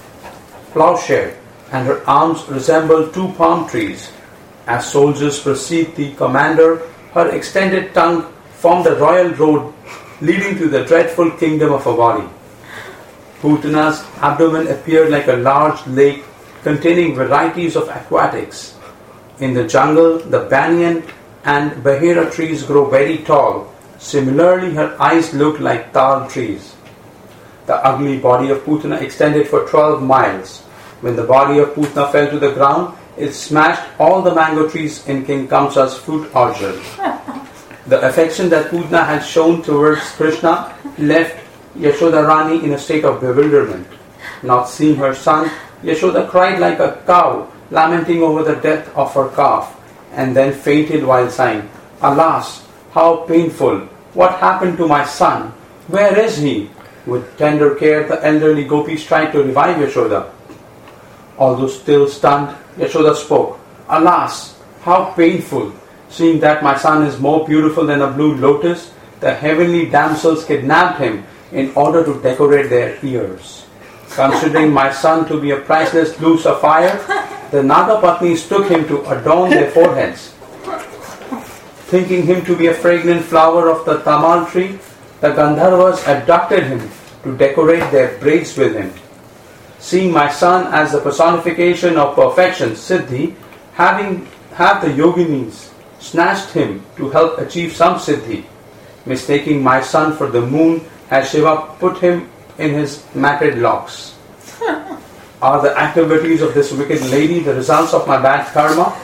plowshare, and her arms resembled two palm trees. As soldiers perceived the commander, her extended tongue formed a royal road leading to the dreadful kingdom of Avari. Putana's abdomen appeared like a large lake containing varieties of aquatics. In the jungle, the banyan and bahira trees grow very tall. Similarly, her eyes looked like tal trees. The ugly body of Putana extended for twelve miles. When the body of Putana fell to the ground, it smashed all the mango trees in King Kamsa's fruit orchard. The affection that Putana had shown towards Krishna left Yashoda Rani in a state of bewilderment. Not seeing her son, Yashoda cried like a cow, lamenting over the death of her calf, and then fainted while saying, "Alas, how painful! What happened to my son? Where is he?" With tender care, the elderly gopis tried to revive Yashoda. Although still stunned, Yashoda spoke, "Alas, how painful! Seeing that my son is more beautiful than a blue lotus, the heavenly damsels kidnapped him in order to decorate their ears. Considering my son to be a priceless blue sapphire, the Nagapatnis took him to adorn their foreheads. Thinking him to be a fragrant flower of the tamal tree, the Gandharvas abducted him to decorate their braids with him. Seeing my son as the personification of perfection, Siddhi, having have the yoginis snatched him to help achieve some Siddhi. Mistaking my son for the moon, has Shiva put him in his matted locks. Are the activities of this wicked lady the results of my bad karma?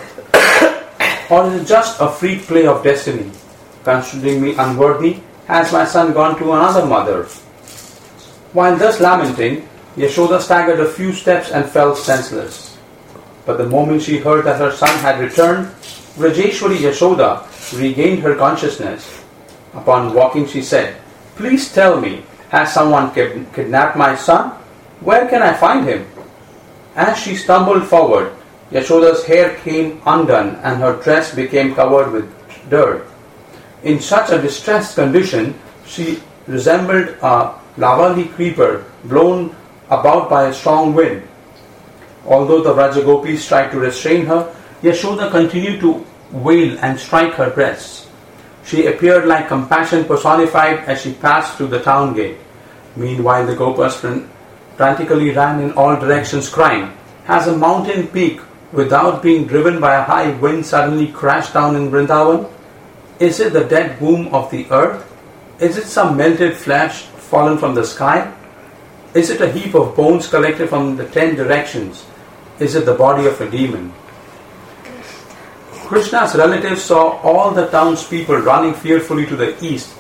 Or is it just a free play of destiny? Considering me unworthy, has my son gone to another mother? While thus lamenting, Yashoda staggered a few steps and fell senseless. But the moment she heard that her son had returned, Vrajeshwari Yashoda regained her consciousness. Upon walking, she said, "Please tell me, has someone kid- kidnapped my son? Where can I find him?" As she stumbled forward, Yashoda's hair came undone and her dress became covered with dirt. In such a distressed condition, she resembled a lavali creeper blown about by a strong wind. Although the Rajagopis tried to restrain her, Yashoda continued to wail and strike her breasts. She appeared like compassion personified as she passed through the town gate. Meanwhile, the Gopas frantically ran in all directions, crying, "Has a mountain peak, without being driven by a high wind, suddenly crashed down in Vrindavan? Is it the dead womb of the earth? Is it some melted flesh, fallen from the sky? Is it a heap of bones collected from the ten directions? Is it the body of a demon? Krishna's relatives saw all the townspeople running fearfully to the east.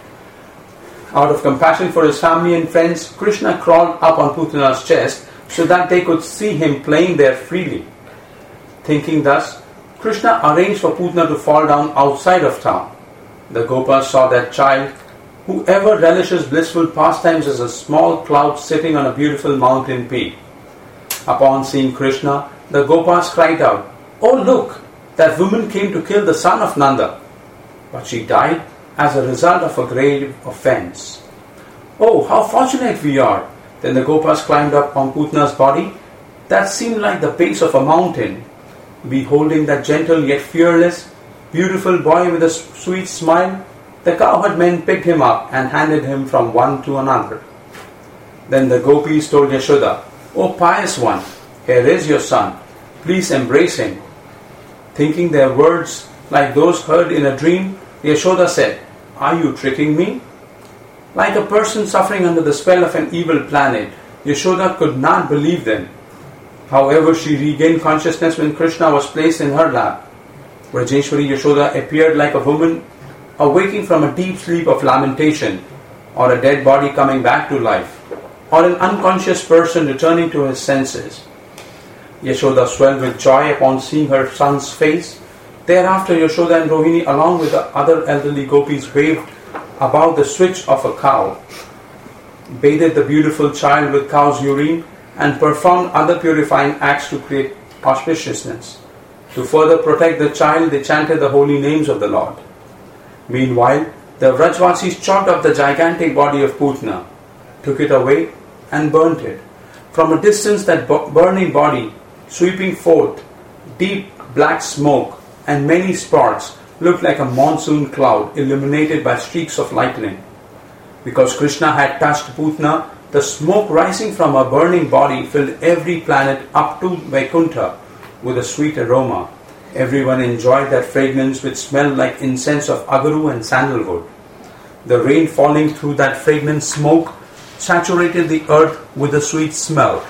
Out of compassion for his family and friends, Krishna crawled up on Putana's chest so that they could see him playing there freely. Thinking thus, Krishna arranged for Putana to fall down outside of town. The Gopas saw that child, who ever relishes blissful pastimes, as a small cloud sitting on a beautiful mountain peak. Upon seeing Krishna, the Gopas cried out, "Oh look, that woman came to kill the son of Nanda, but she died as a result of a grave offense. Oh, how fortunate we are!" Then the Gopas climbed up on Putana's body that seemed like the base of a mountain. Beholding that gentle yet fearless, beautiful boy with a sweet smile, the cowherd men picked him up and handed him from one to another. Then the gopis told Yashoda, "O pious one, here is your son. Please embrace him." Thinking their words like those heard in a dream, Yashoda said, "Are you tricking me?" Like a person suffering under the spell of an evil planet, Yashoda could not believe them. However, she regained consciousness when Krishna was placed in her lap. Rajeshwari Yashoda appeared like a woman awaking from a deep sleep of lamentation, or a dead body coming back to life, or an unconscious person returning to his senses. Yashoda swelled with joy upon seeing her son's face. Thereafter, Yashoda and Rohini, along with the other elderly gopis, waved about the switch of a cow, bathed the beautiful child with cow's urine, and performed other purifying acts to create auspiciousness. To further protect the child, they chanted the holy names of the Lord. Meanwhile, the Vrajvasis chopped up the gigantic body of Putana, took it away, and burnt it. From a distance, that burning body, sweeping forth deep black smoke and many sparks, looked like a monsoon cloud illuminated by streaks of lightning. Because Krishna had touched Putana, the smoke rising from a burning body filled every planet up to Vaikuntha with a sweet aroma. Everyone enjoyed that fragrance, which smelled like incense of agaru and sandalwood. The rain falling through that fragrant smoke saturated the earth with a sweet smell.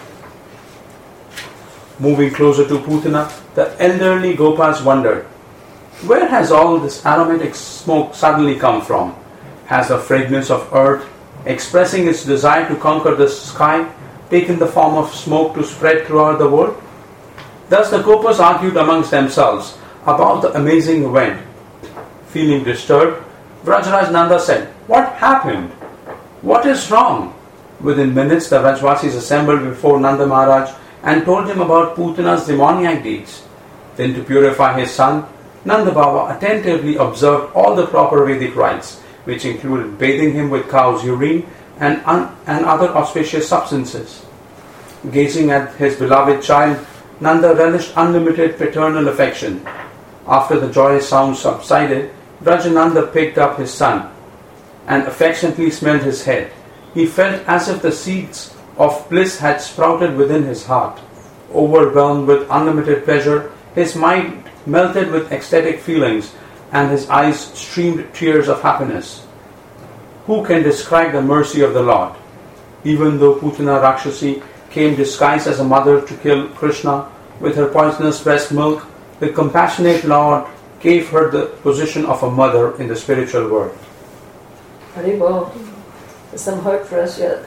Moving closer to Putana, the elderly Gopas wondered, where has all this aromatic smoke suddenly come from? Has the fragrance of earth, expressing its desire to conquer the sky, taken the form of smoke to spread throughout the world? Thus the Gopas argued amongst themselves about the amazing event. Feeling disturbed, Vrajraj Nanda said, "What happened? What is wrong?" Within minutes, the Vrajvasis assembled before Nanda Maharaj and told him about Putana's demoniac deeds. Then, to purify his son, Nanda Baba attentively observed all the proper Vedic rites, which included bathing him with cow's urine and, un- and other auspicious substances. Gazing at his beloved child, Nanda relished unlimited paternal affection. After the joyous sound subsided, Vrajananda picked up his son and affectionately smelled his head. He felt as if the seeds of bliss had sprouted within his heart. Overwhelmed with unlimited pleasure, his mind melted with ecstatic feelings, and his eyes streamed tears of happiness. Who can describe the mercy of the Lord? Even though Putana Rakshasi came disguised as a mother to kill Krishna with her poisonous breast milk, the compassionate Lord gave her the position of a mother in the spiritual world. Very well. There's some hope for us yet.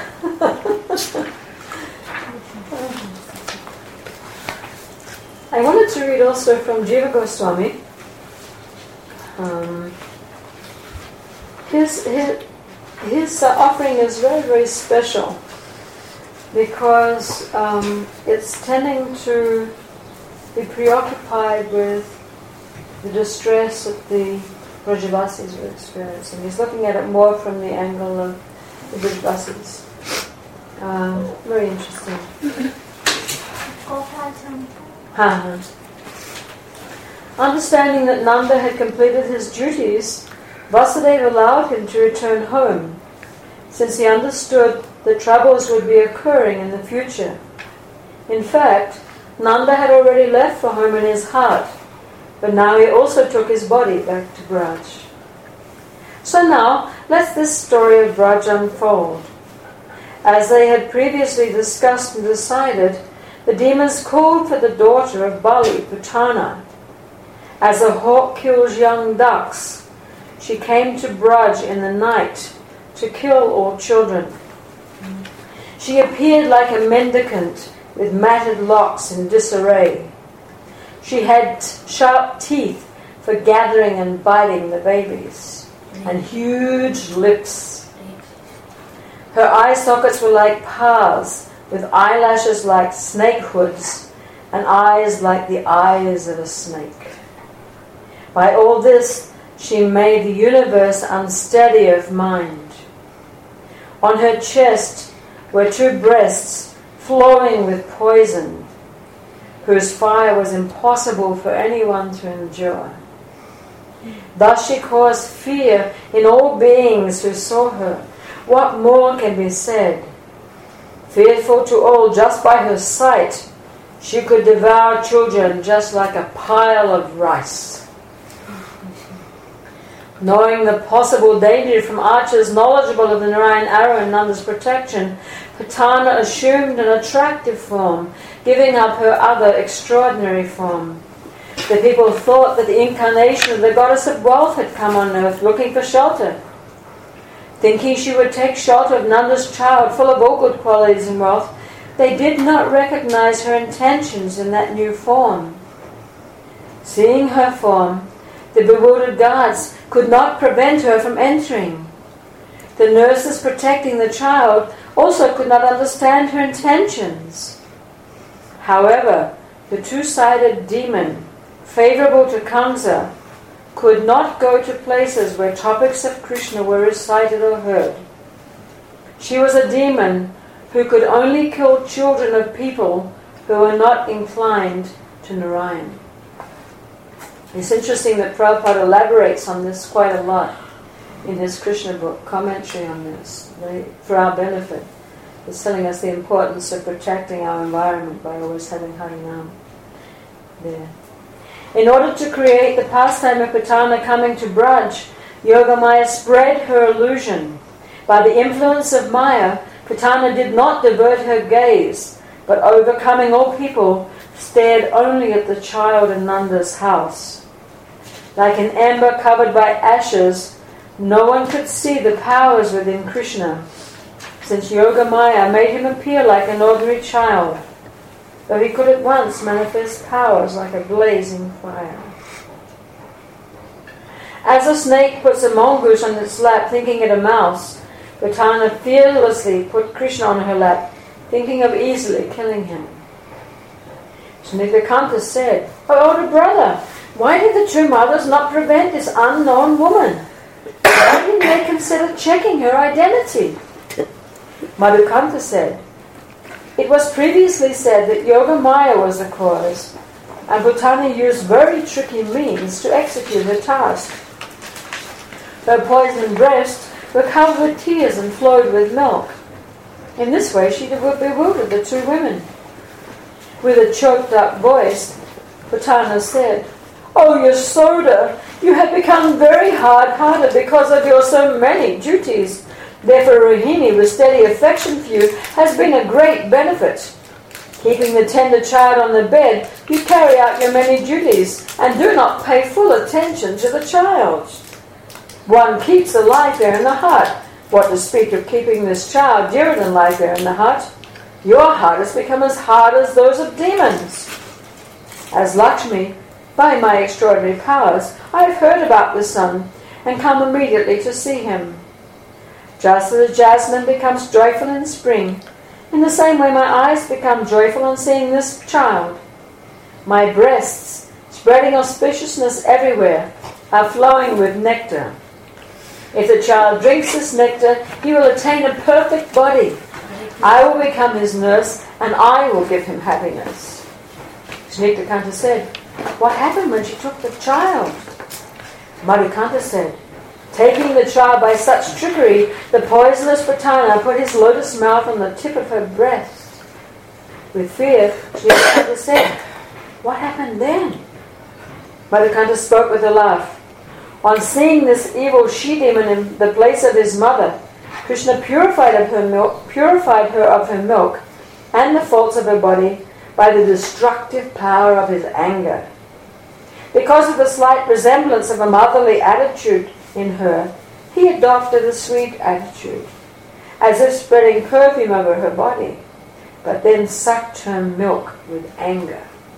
I wanted to read also from Jiva Goswami. Um, his his, his uh, offering is very, very special because um, it's tending to be preoccupied with the distress that the Vrajavasis were experiencing. He's looking at it more from the angle of the Vrajavasis. Um, very interesting. Uh-huh. Understanding that Nanda had completed his duties, Vasudeva allowed him to return home, since he understood that troubles would be occurring in the future. In fact, Nanda had already left for home in his heart, but now he also took his body back to Braj. So now, let this story of Braj unfold. As they had previously discussed and decided, the demons called for the daughter of Bali, Putana. As a hawk kills young ducks, she came to Braj in the night to kill all children. She appeared like a mendicant with matted locks in disarray. She had sharp teeth for gathering and biting the babies, and huge lips. Her eye sockets were like paths, with eyelashes like snake hoods, and eyes like the eyes of a snake. By all this, she made the universe unsteady of mind. On her chest were two breasts flowing with poison, whose fire was impossible for anyone to endure. Thus she caused fear in all beings who saw her. What more can be said? Fearful to all just by her sight, she could devour children just like a pile of rice. Knowing the possible danger from archers knowledgeable of the Narayan arrow and Nanda's protection, Putana assumed an attractive form, giving up her other extraordinary form. The people thought that the incarnation of the goddess of wealth had come on earth looking for shelter. Thinking she would take shelter of Nanda's child full of all good qualities and wealth, they did not recognize her intentions in that new form. Seeing her form, the bewildered guards could not prevent her from entering. The nurses protecting the child also could not understand her intentions. However, the two-sided demon, favorable to Kamsa, could not go to places where topics of Krishna were recited or heard. She was a demon who could only kill children of people who were not inclined to Narayan. It's interesting that Prabhupada elaborates on this quite a lot in his Krishna book, commentary on this, for our benefit. It's telling us the importance of protecting our environment by always having Harinam there. In order to create the pastime of Putana coming to Braj, Yogamaya spread her illusion. By the influence of Maya, Putana did not divert her gaze, but overcoming all people, stared only at the child in Nanda's house. Like an ember covered by ashes, no one could see the powers within Krishna, since Yogamaya made him appear like an ordinary child, though he could at once manifest powers like a blazing fire. As a snake puts a mongoose on its lap, thinking it a mouse, Putana fearlessly put Krishna on her lap, thinking of easily killing him. Snigdakanta said, "O older brother, why did the two mothers not prevent this unknown woman? Why didn't they consider checking her identity?" Madhukanta said, "It was previously said that Yogamaya was the cause, and Putana used very tricky means to execute her task. Her poisoned breasts were covered with tears and flowed with milk. In this way she bewildered the two women." With a choked up voice, Putana said, "Oh Yasoda, you have become very hard-hearted because of your so many duties. Therefore Rohini, with steady affection for you, has been a great benefit. Keeping the tender child on the bed, you carry out your many duties and do not pay full attention to the child. One keeps the life there in the heart. What to speak of keeping this child dearer than life there in the heart? Your heart has become as hard as those of demons. As Lakshmi, by my extraordinary powers, I have heard about this son and come immediately to see him. Just as a jasmine becomes joyful in spring, in the same way my eyes become joyful on seeing this child. My breasts, spreading auspiciousness everywhere, are flowing with nectar. If the child drinks this nectar, he will attain a perfect body. I will become his nurse, and I will give him happiness." Snigdakanta said, "What happened when she took the child?" Madhukanta said, "Taking the child by such trickery, the poisonous Putana put his lotus mouth on the tip of her breast." With fear, Snigdakanta said, "What happened then?" Madhukanta spoke with a laugh. On seeing this evil she-demon in the place of his mother, Krishna purified of her milk, purified her of her milk and the faults of her body by the destructive power of his anger. Because of the slight resemblance of a motherly attitude in her, he adopted a sweet attitude, as if spreading perfume over her body, but then sucked her milk with anger.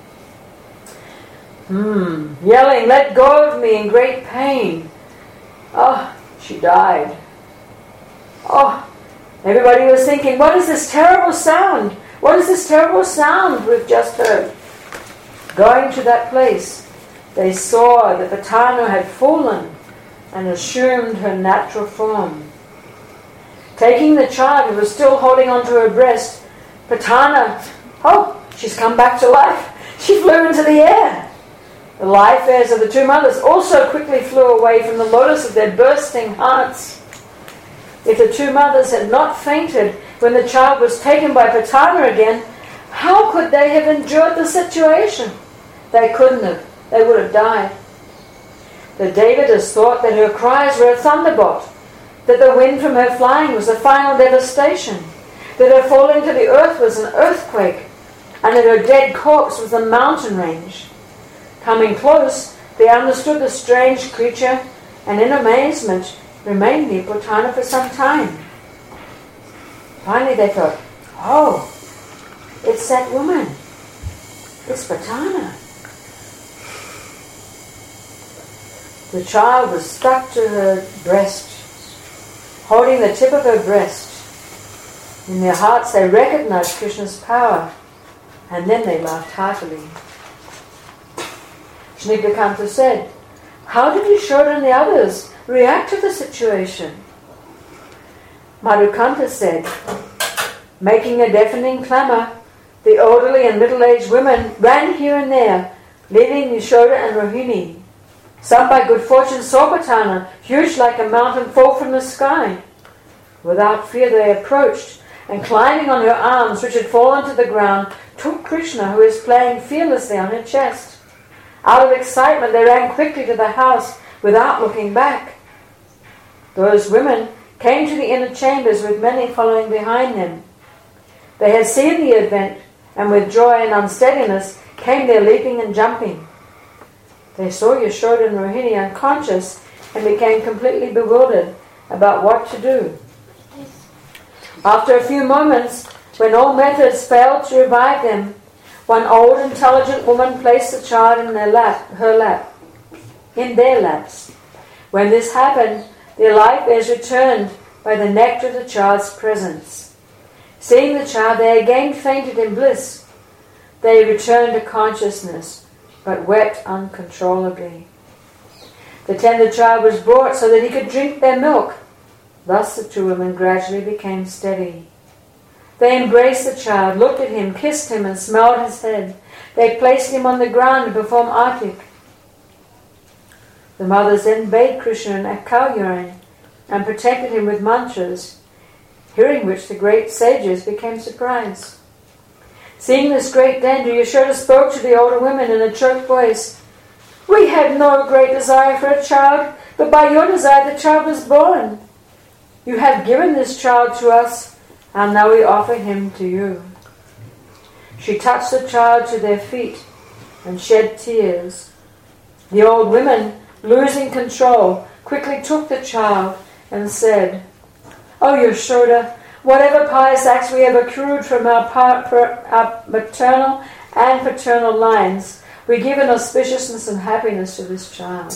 Hmm, yelling, "Let go of me," in great pain. Oh, she died. Oh, everybody was thinking, what is this terrible sound? What is this terrible sound we've just heard? Going to that place, they saw that Putana had fallen and assumed her natural form. Taking the child who was still holding onto her breast, Putana, oh, she's come back to life. She flew into the air. The life airs of the two mothers also quickly flew away from the lotus of their bursting hearts. If the two mothers had not fainted when the child was taken by Putana again, how could they have endured the situation? They couldn't have. They would have died. The Devatas thought that her cries were a thunderbolt, that the wind from her flying was a final devastation, that her falling to the earth was an earthquake, and that her dead corpse was a mountain range. Coming close, they understood the strange creature, and in amazement remained near Putana for some time. Finally they thought, oh, it's that woman. It's Putana. The child was stuck to her breast, holding the tip of her breast. In their hearts they recognized Krishna's power, and then they laughed heartily. Snigdakanta said, how did Yashoda and the others react to the situation? Madhukanta said, making a deafening clamour, the elderly and middle-aged women ran here and there, leading Yashoda and Rohini. Some by good fortune saw Putana, huge like a mountain, fall from the sky. Without fear they approached, and climbing on her arms, which had fallen to the ground, took Krishna, who was playing fearlessly on her chest. Out of excitement they ran quickly to the house without looking back. Those women came to the inner chambers with many following behind them. They had seen the event, and with joy and unsteadiness came there leaping and jumping. They saw Yashoda and Rohini unconscious and became completely bewildered about what to do. After a few moments, when all methods failed to revive them, one old intelligent woman placed the child in their lap, her lap, in their laps. When this happened, their life is returned by the nectar of the child's presence. Seeing the child, they again fainted in bliss. They returned to consciousness, but wept uncontrollably. The tender child was brought so that he could drink their milk. Thus the two women gradually became steady. They embraced the child, looked at him, kissed him, and smelled his head. They placed him on the ground to perform artik. The mothers then bathed Krishna in cow urine and protected him with mantras, hearing which the great sages became surprised. Seeing this great danger, Yashoda spoke to the older women in a choked voice, we had no great desire for a child, but by your desire the child was born. You have given this child to us, and now we offer him to you. She touched the child to their feet and shed tears. The old women, losing control, quickly took the child and said, O Yashoda, whatever pious acts we have accrued from our, par- our maternal and paternal lines, we give an auspiciousness and happiness to this child.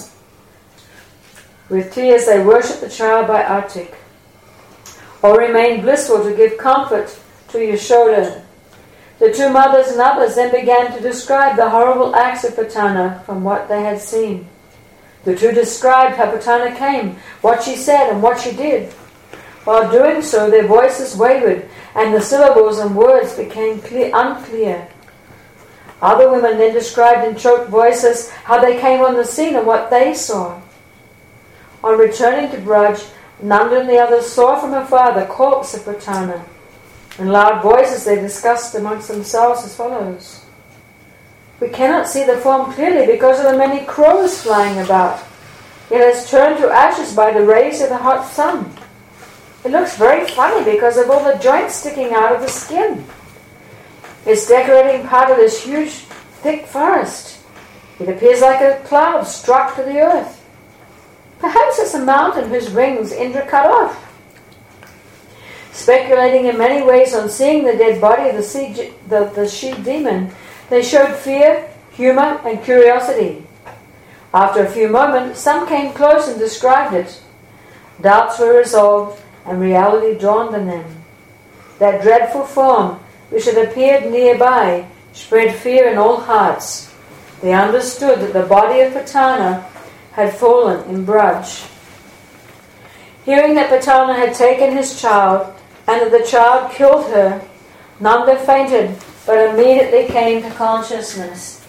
With tears they worship the child by artik, or remain blissful to give comfort to Yashoda. The two mothers and others then began to describe the horrible acts of Putana from what they had seen. The two described how Putana came, what she said and what she did. While doing so, their voices wavered and the syllables and words became clear, unclear. Other women then described in choked voices how they came on the scene and what they saw. On returning to Braj, Nanda and the others saw from afar the corpse of Putana. In loud voices they discussed amongst themselves as follows. We cannot see the form clearly because of the many crows flying about. It has turned to ashes by the rays of the hot sun. It looks very funny because of all the joints sticking out of the skin. It's decorating part of this huge, thick forest. It appears like a cloud struck to the earth. Perhaps it's a mountain whose rings Indra cut off. Speculating in many ways on seeing the dead body of the, sea, the, the she-demon, they showed fear, humour and curiosity. After a few moments, some came close and described it. Doubts were resolved and reality dawned on them. That dreadful form, which had appeared nearby, spread fear in all hearts. They understood that the body of Putana had fallen in Braj. Hearing that Putana had taken his child and that the child killed her, Nanda fainted but immediately came to consciousness.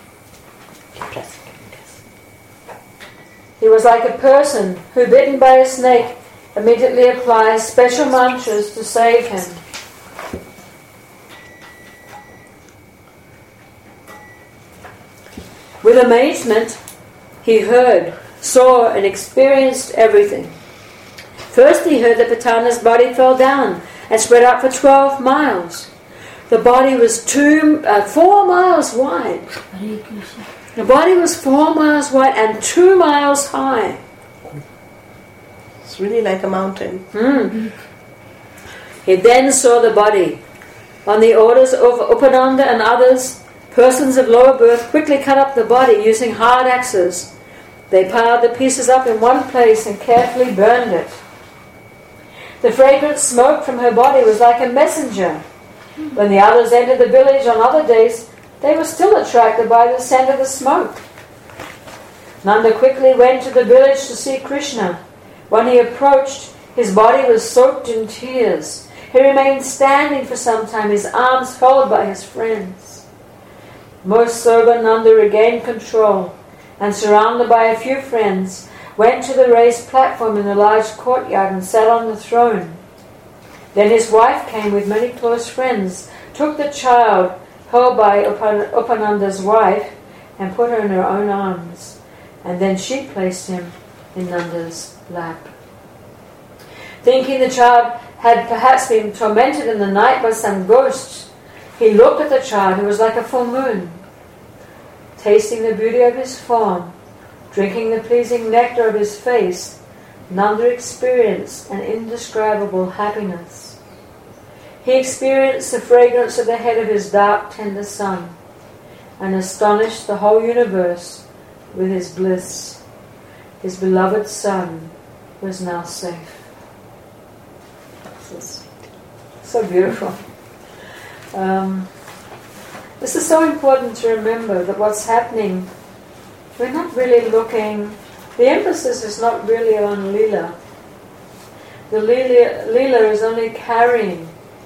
He was like a person who, bitten by a snake, immediately applies special mantras to save him. With amazement, he heard, saw and experienced everything. First he heard that Putana's body fell down and spread out for twelve miles. The body was two, uh, four miles wide. The body was four miles wide and two miles high. It's really like a mountain. Mm. He then saw the body. On the orders of Upananda and others, persons of lower birth quickly cut up the body using hard axes. They piled the pieces up in one place and carefully burned it. The fragrant smoke from her body was like a messenger. When the others entered the village on other days, they were still attracted by the scent of the smoke. Nanda quickly went to the village to see Krishna. When he approached, his body was soaked in tears. He remained standing for some time, his arms folded by his friends. Most sober, Nanda regained control and, surrounded by a few friends, went to the raised platform in the large courtyard and sat on the throne. Then his wife came with many close friends, took the child held by Upan- Upananda's wife and put her in her own arms, and then she placed him in Nanda's lap. Thinking the child had perhaps been tormented in the night by some ghosts, he looked at the child who was like a full moon. Tasting the beauty of his form, drinking the pleasing nectar of his face, Nanda experienced an indescribable happiness. He experienced the fragrance of the head of his dark, tender son, and astonished the whole universe with his bliss. His beloved son was now safe. This is so beautiful. Um, this is so important to remember that what's happening, we're not really looking, the emphasis is not really on Leela. The Leela, Leela is only carrying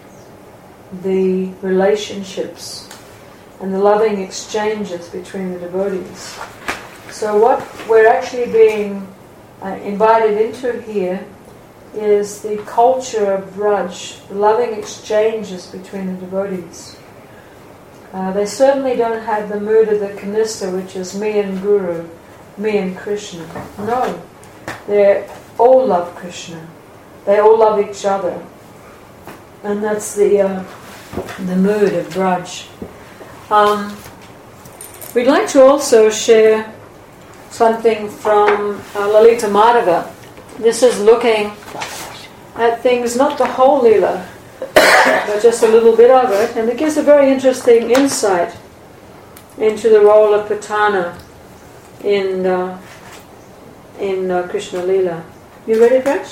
the relationships and the loving exchanges between the devotees. So what we're actually being uh, invited into here is the culture of Braj, the loving exchanges between the devotees. Uh, they certainly don't have the mood of the Kanista, which is me and Guru, me and Krishna. No, they all love Krishna. They all love each other. And that's the uh, the mood of Braj. Um, we'd like to also share something from uh, Lalita Madhava. This is looking at things, not the whole Leela, but just a little bit of it, and it gives a very interesting insight into the role of Putana in uh, in uh, Krishna Leela. You ready, Braj?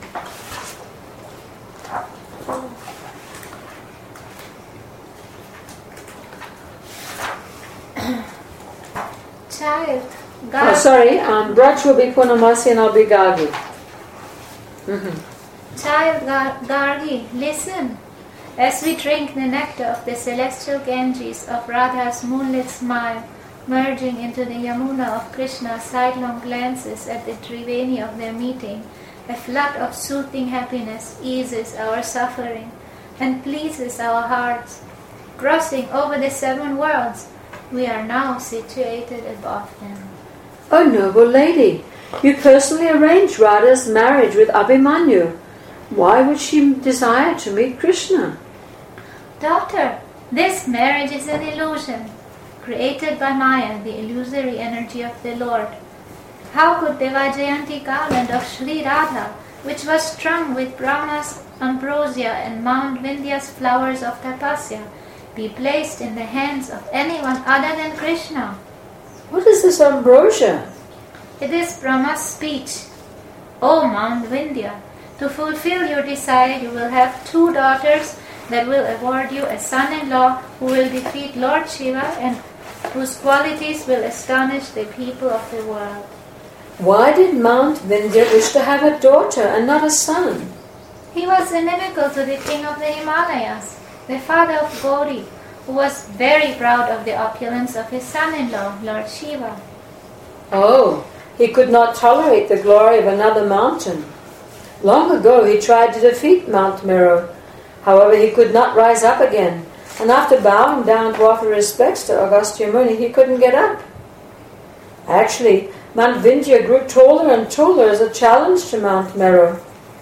Child, Oh, God. sorry, um, Braj will be Purnamasi and I'll be Gargi. Mm-hmm. Child Gar- Gargi, listen. As we drink the nectar of the celestial Ganges of Radha's moonlit smile, merging into the Yamuna of Krishna's sidelong glances at the Triveni of their meeting, a flood of soothing happiness eases our suffering and pleases our hearts. Crossing over the seven worlds, we are now situated above them. Oh, noble lady, You personally arranged Radha's marriage with Abhimanyu. Why would she desire to meet Krishna? Daughter, this marriage is an illusion, created by Maya, the illusory energy of the Lord. How could Devajayanti garland of Sri Radha, which was strung with Brahma's ambrosia and Mount Vindhya's flowers of tapasya, be placed in the hands of anyone other than Krishna? What is this ambrosia? It is Brahma's speech. O Mount Vindhya, to fulfill your desire, you will have two daughters that will award you a son-in-law who will defeat Lord Shiva and whose qualities will astonish the people of the world. Why did Mount Vindhya wish to have a daughter and not a son? He was inimical to the king of the Himalayas, the father of Gauri, who was very proud of the opulence of his son-in-law, Lord Shiva. Oh, he could not tolerate the glory of another mountain. Long ago he tried to defeat Mount Meru. However, he could not rise up again, and after bowing down to offer respects to Agastya Muni, he couldn't get up. Actually, Mount Vindhya grew taller and taller as a challenge to Mount Meru.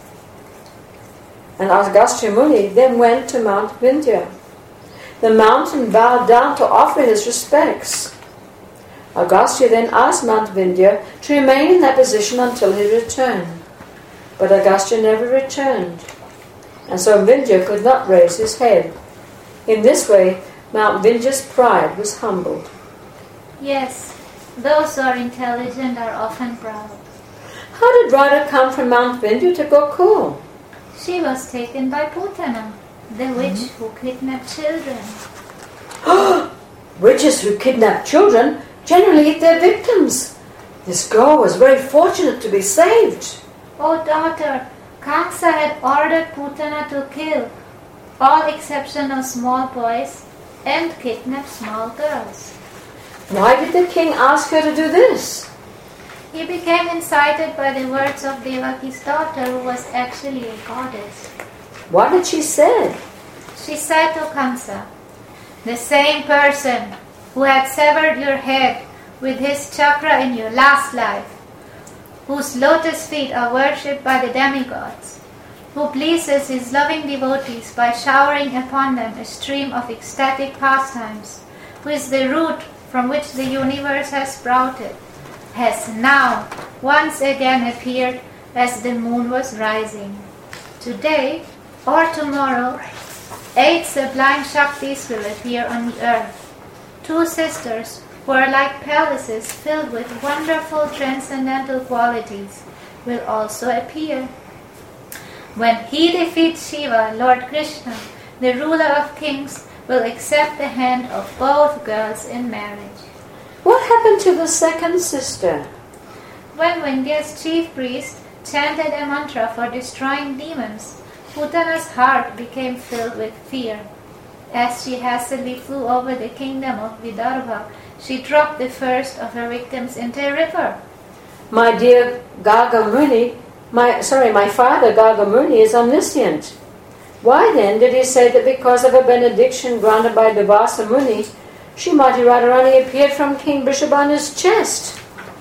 And Agastya Muni then went to Mount Vindhya. The mountain bowed down to offer his respects. Agastya then asked Mount Vindhya to remain in that position until he returned. But Agastya never returned, and so Vindhya could not raise his head. In this way, Mount Vindhya's pride was humbled. Yes, those who are intelligent are often proud. How did Radha come from Mount Vindhya to Gokul? She was taken by Putana, the witch mm-hmm. who kidnapped children. Witches who kidnap children generally eat their victims. This girl was very fortunate to be saved. Oh daughter, Kamsa had ordered Putana to kill all exceptional small boys and kidnap small girls. Why did the king ask her to do this? He became incited by the words of Devaki's daughter, who was actually a goddess. What did she say? She said to Kamsa, the same person who had severed your head with his chakra in your last life, whose lotus feet are worshipped by the demigods, who pleases his loving devotees by showering upon them a stream of ecstatic pastimes, who is the root from which the universe has sprouted, has now once again appeared as the moon was rising. Today or tomorrow, eight sublime Shaktis will appear on the earth, two sisters who are like palaces filled with wonderful transcendental qualities will also appear. When he defeats Shiva, Lord Krishna, the ruler of kings, will accept the hand of both girls in marriage. What happened to the second sister? When Vindhya's chief priest chanted a mantra for destroying demons, Putana's heart became filled with fear. As she hastily flew over the kingdom of Vidarbha, she dropped the first of her victims into a river. My dear Garga Muni, my sorry, my father Garga Muni is omniscient. Why then did he say that because of a benediction granted by Durvasa Muni, Srimati Radharani appeared from King Vrishabhanu's chest?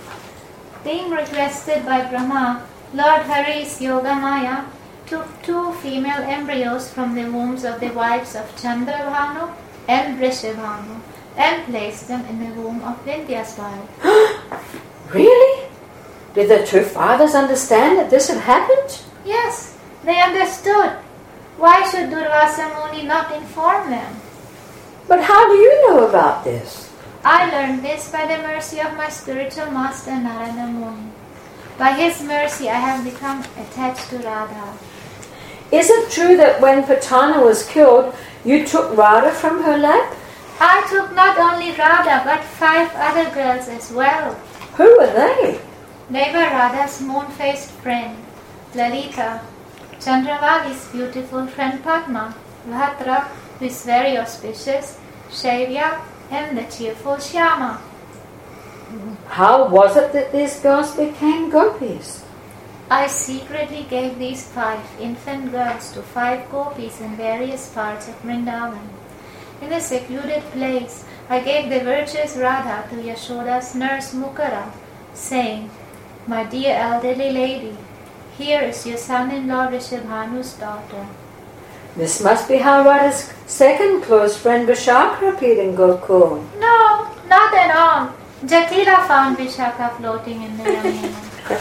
Being requested by Brahma, Lord Hari's Yogamaya took two female embryos from the wombs of the wives of Chandrabhanu and Vrishabhanu and placed them in the womb of Vindhya's wife. Really? Did the two fathers understand that this had happened? Yes, they understood. Why should Durvasa Muni not inform them? But how do you know about this? I learned this by the mercy of my spiritual master Narada Muni. By his mercy I have become attached to Radha. Is it true that when Putana was killed, you took Radha from her lap? I took not only Radha but five other girls as well. Who were they? They were Radha's moon-faced friend, Lalita, Chandravali's beautiful friend Padma, Bhadra, who is very auspicious, Shaivya, and the cheerful Shyama. How was it that these girls became gopis? I secretly gave these five infant girls to five gopis in various parts of Vrindavan. In a secluded place, I gave the virtuous Radha to Yashoda's nurse Mukara, saying, My dear elderly lady, here is your son-in-law Rishabhanu's daughter. This must be how Radha's second close friend Vishaka appeared in Gokul. No, not at all. Jatila found Vishaka floating in the Yamuna.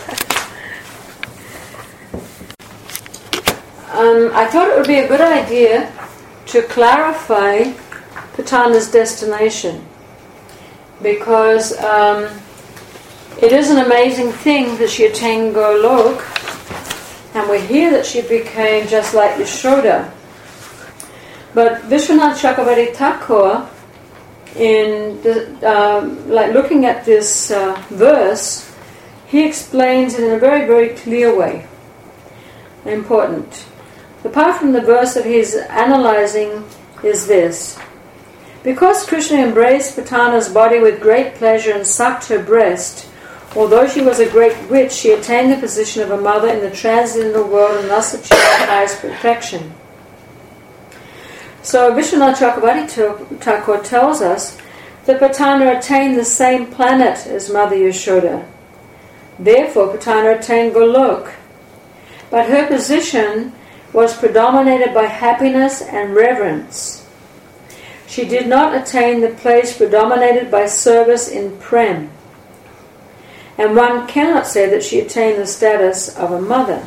um, I thought it would be a good idea to clarify Putana's destination, because um, it is an amazing thing that she attained Golok, and we hear that she became just like Yashoda. But Vishwanath Chakravarti Thakur, in the, um, like looking at this uh, verse, he explains it in a very, very clear way. Important. Apart from the verse that he's analyzing is this: because Krishna embraced Putana's body with great pleasure and sucked her breast, although she was a great witch, she attained the position of a mother in the transcendental world and thus achieved the highest perfection. So Vishwanath Chakravarti Thakur tells us that Putana attained the same planet as Mother Yashoda. Therefore, Putana attained Golok. But her position was predominated by happiness and reverence. She did not attain the place predominated by service in Prem. And one cannot say that she attained the status of a mother.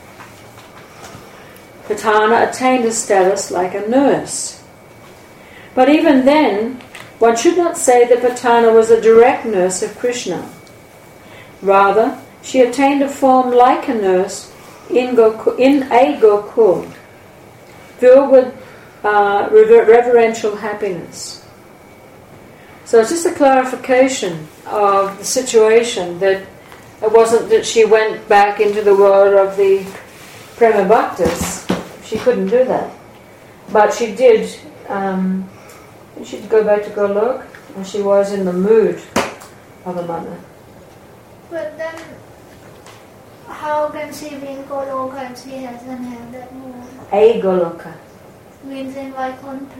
Putana attained a status like a nurse. But even then, one should not say that Putana was a direct nurse of Krishna. Rather, she attained a form like a nurse in, Goku, in a Gokul, filled with uh, rever- reverential happiness. So it's just a clarification of the situation, that it wasn't that she went back into the world of the Prema Bhaktas. She couldn't do that. But she did, um, she did go back to Golok, and she was in the mood of a mother. But then, how can she be in Goloka and she hasn't had that mood? A Goloka. Means in Vaikuntha.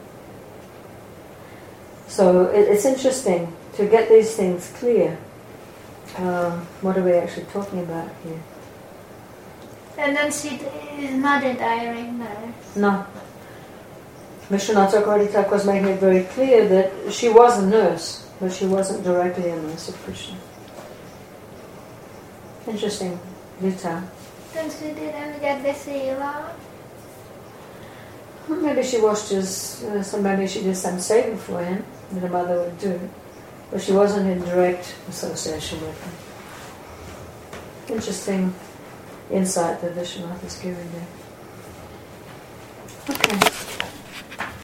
So it, it's interesting to get these things clear. Um, what are we actually talking about here? And then she is not a direct nurse. No. Vishwanath Chakravarti Thakur was making it very clear that she was a nurse, but she wasn't directly a nurse of Krishna. Interesting. Rita. Then she didn't get the seva. Maybe she washed his, uh, so maybe she did some seva for him that a mother would do, but she wasn't in direct association with him. Interesting insight that Vishwanath is giving there. Okay.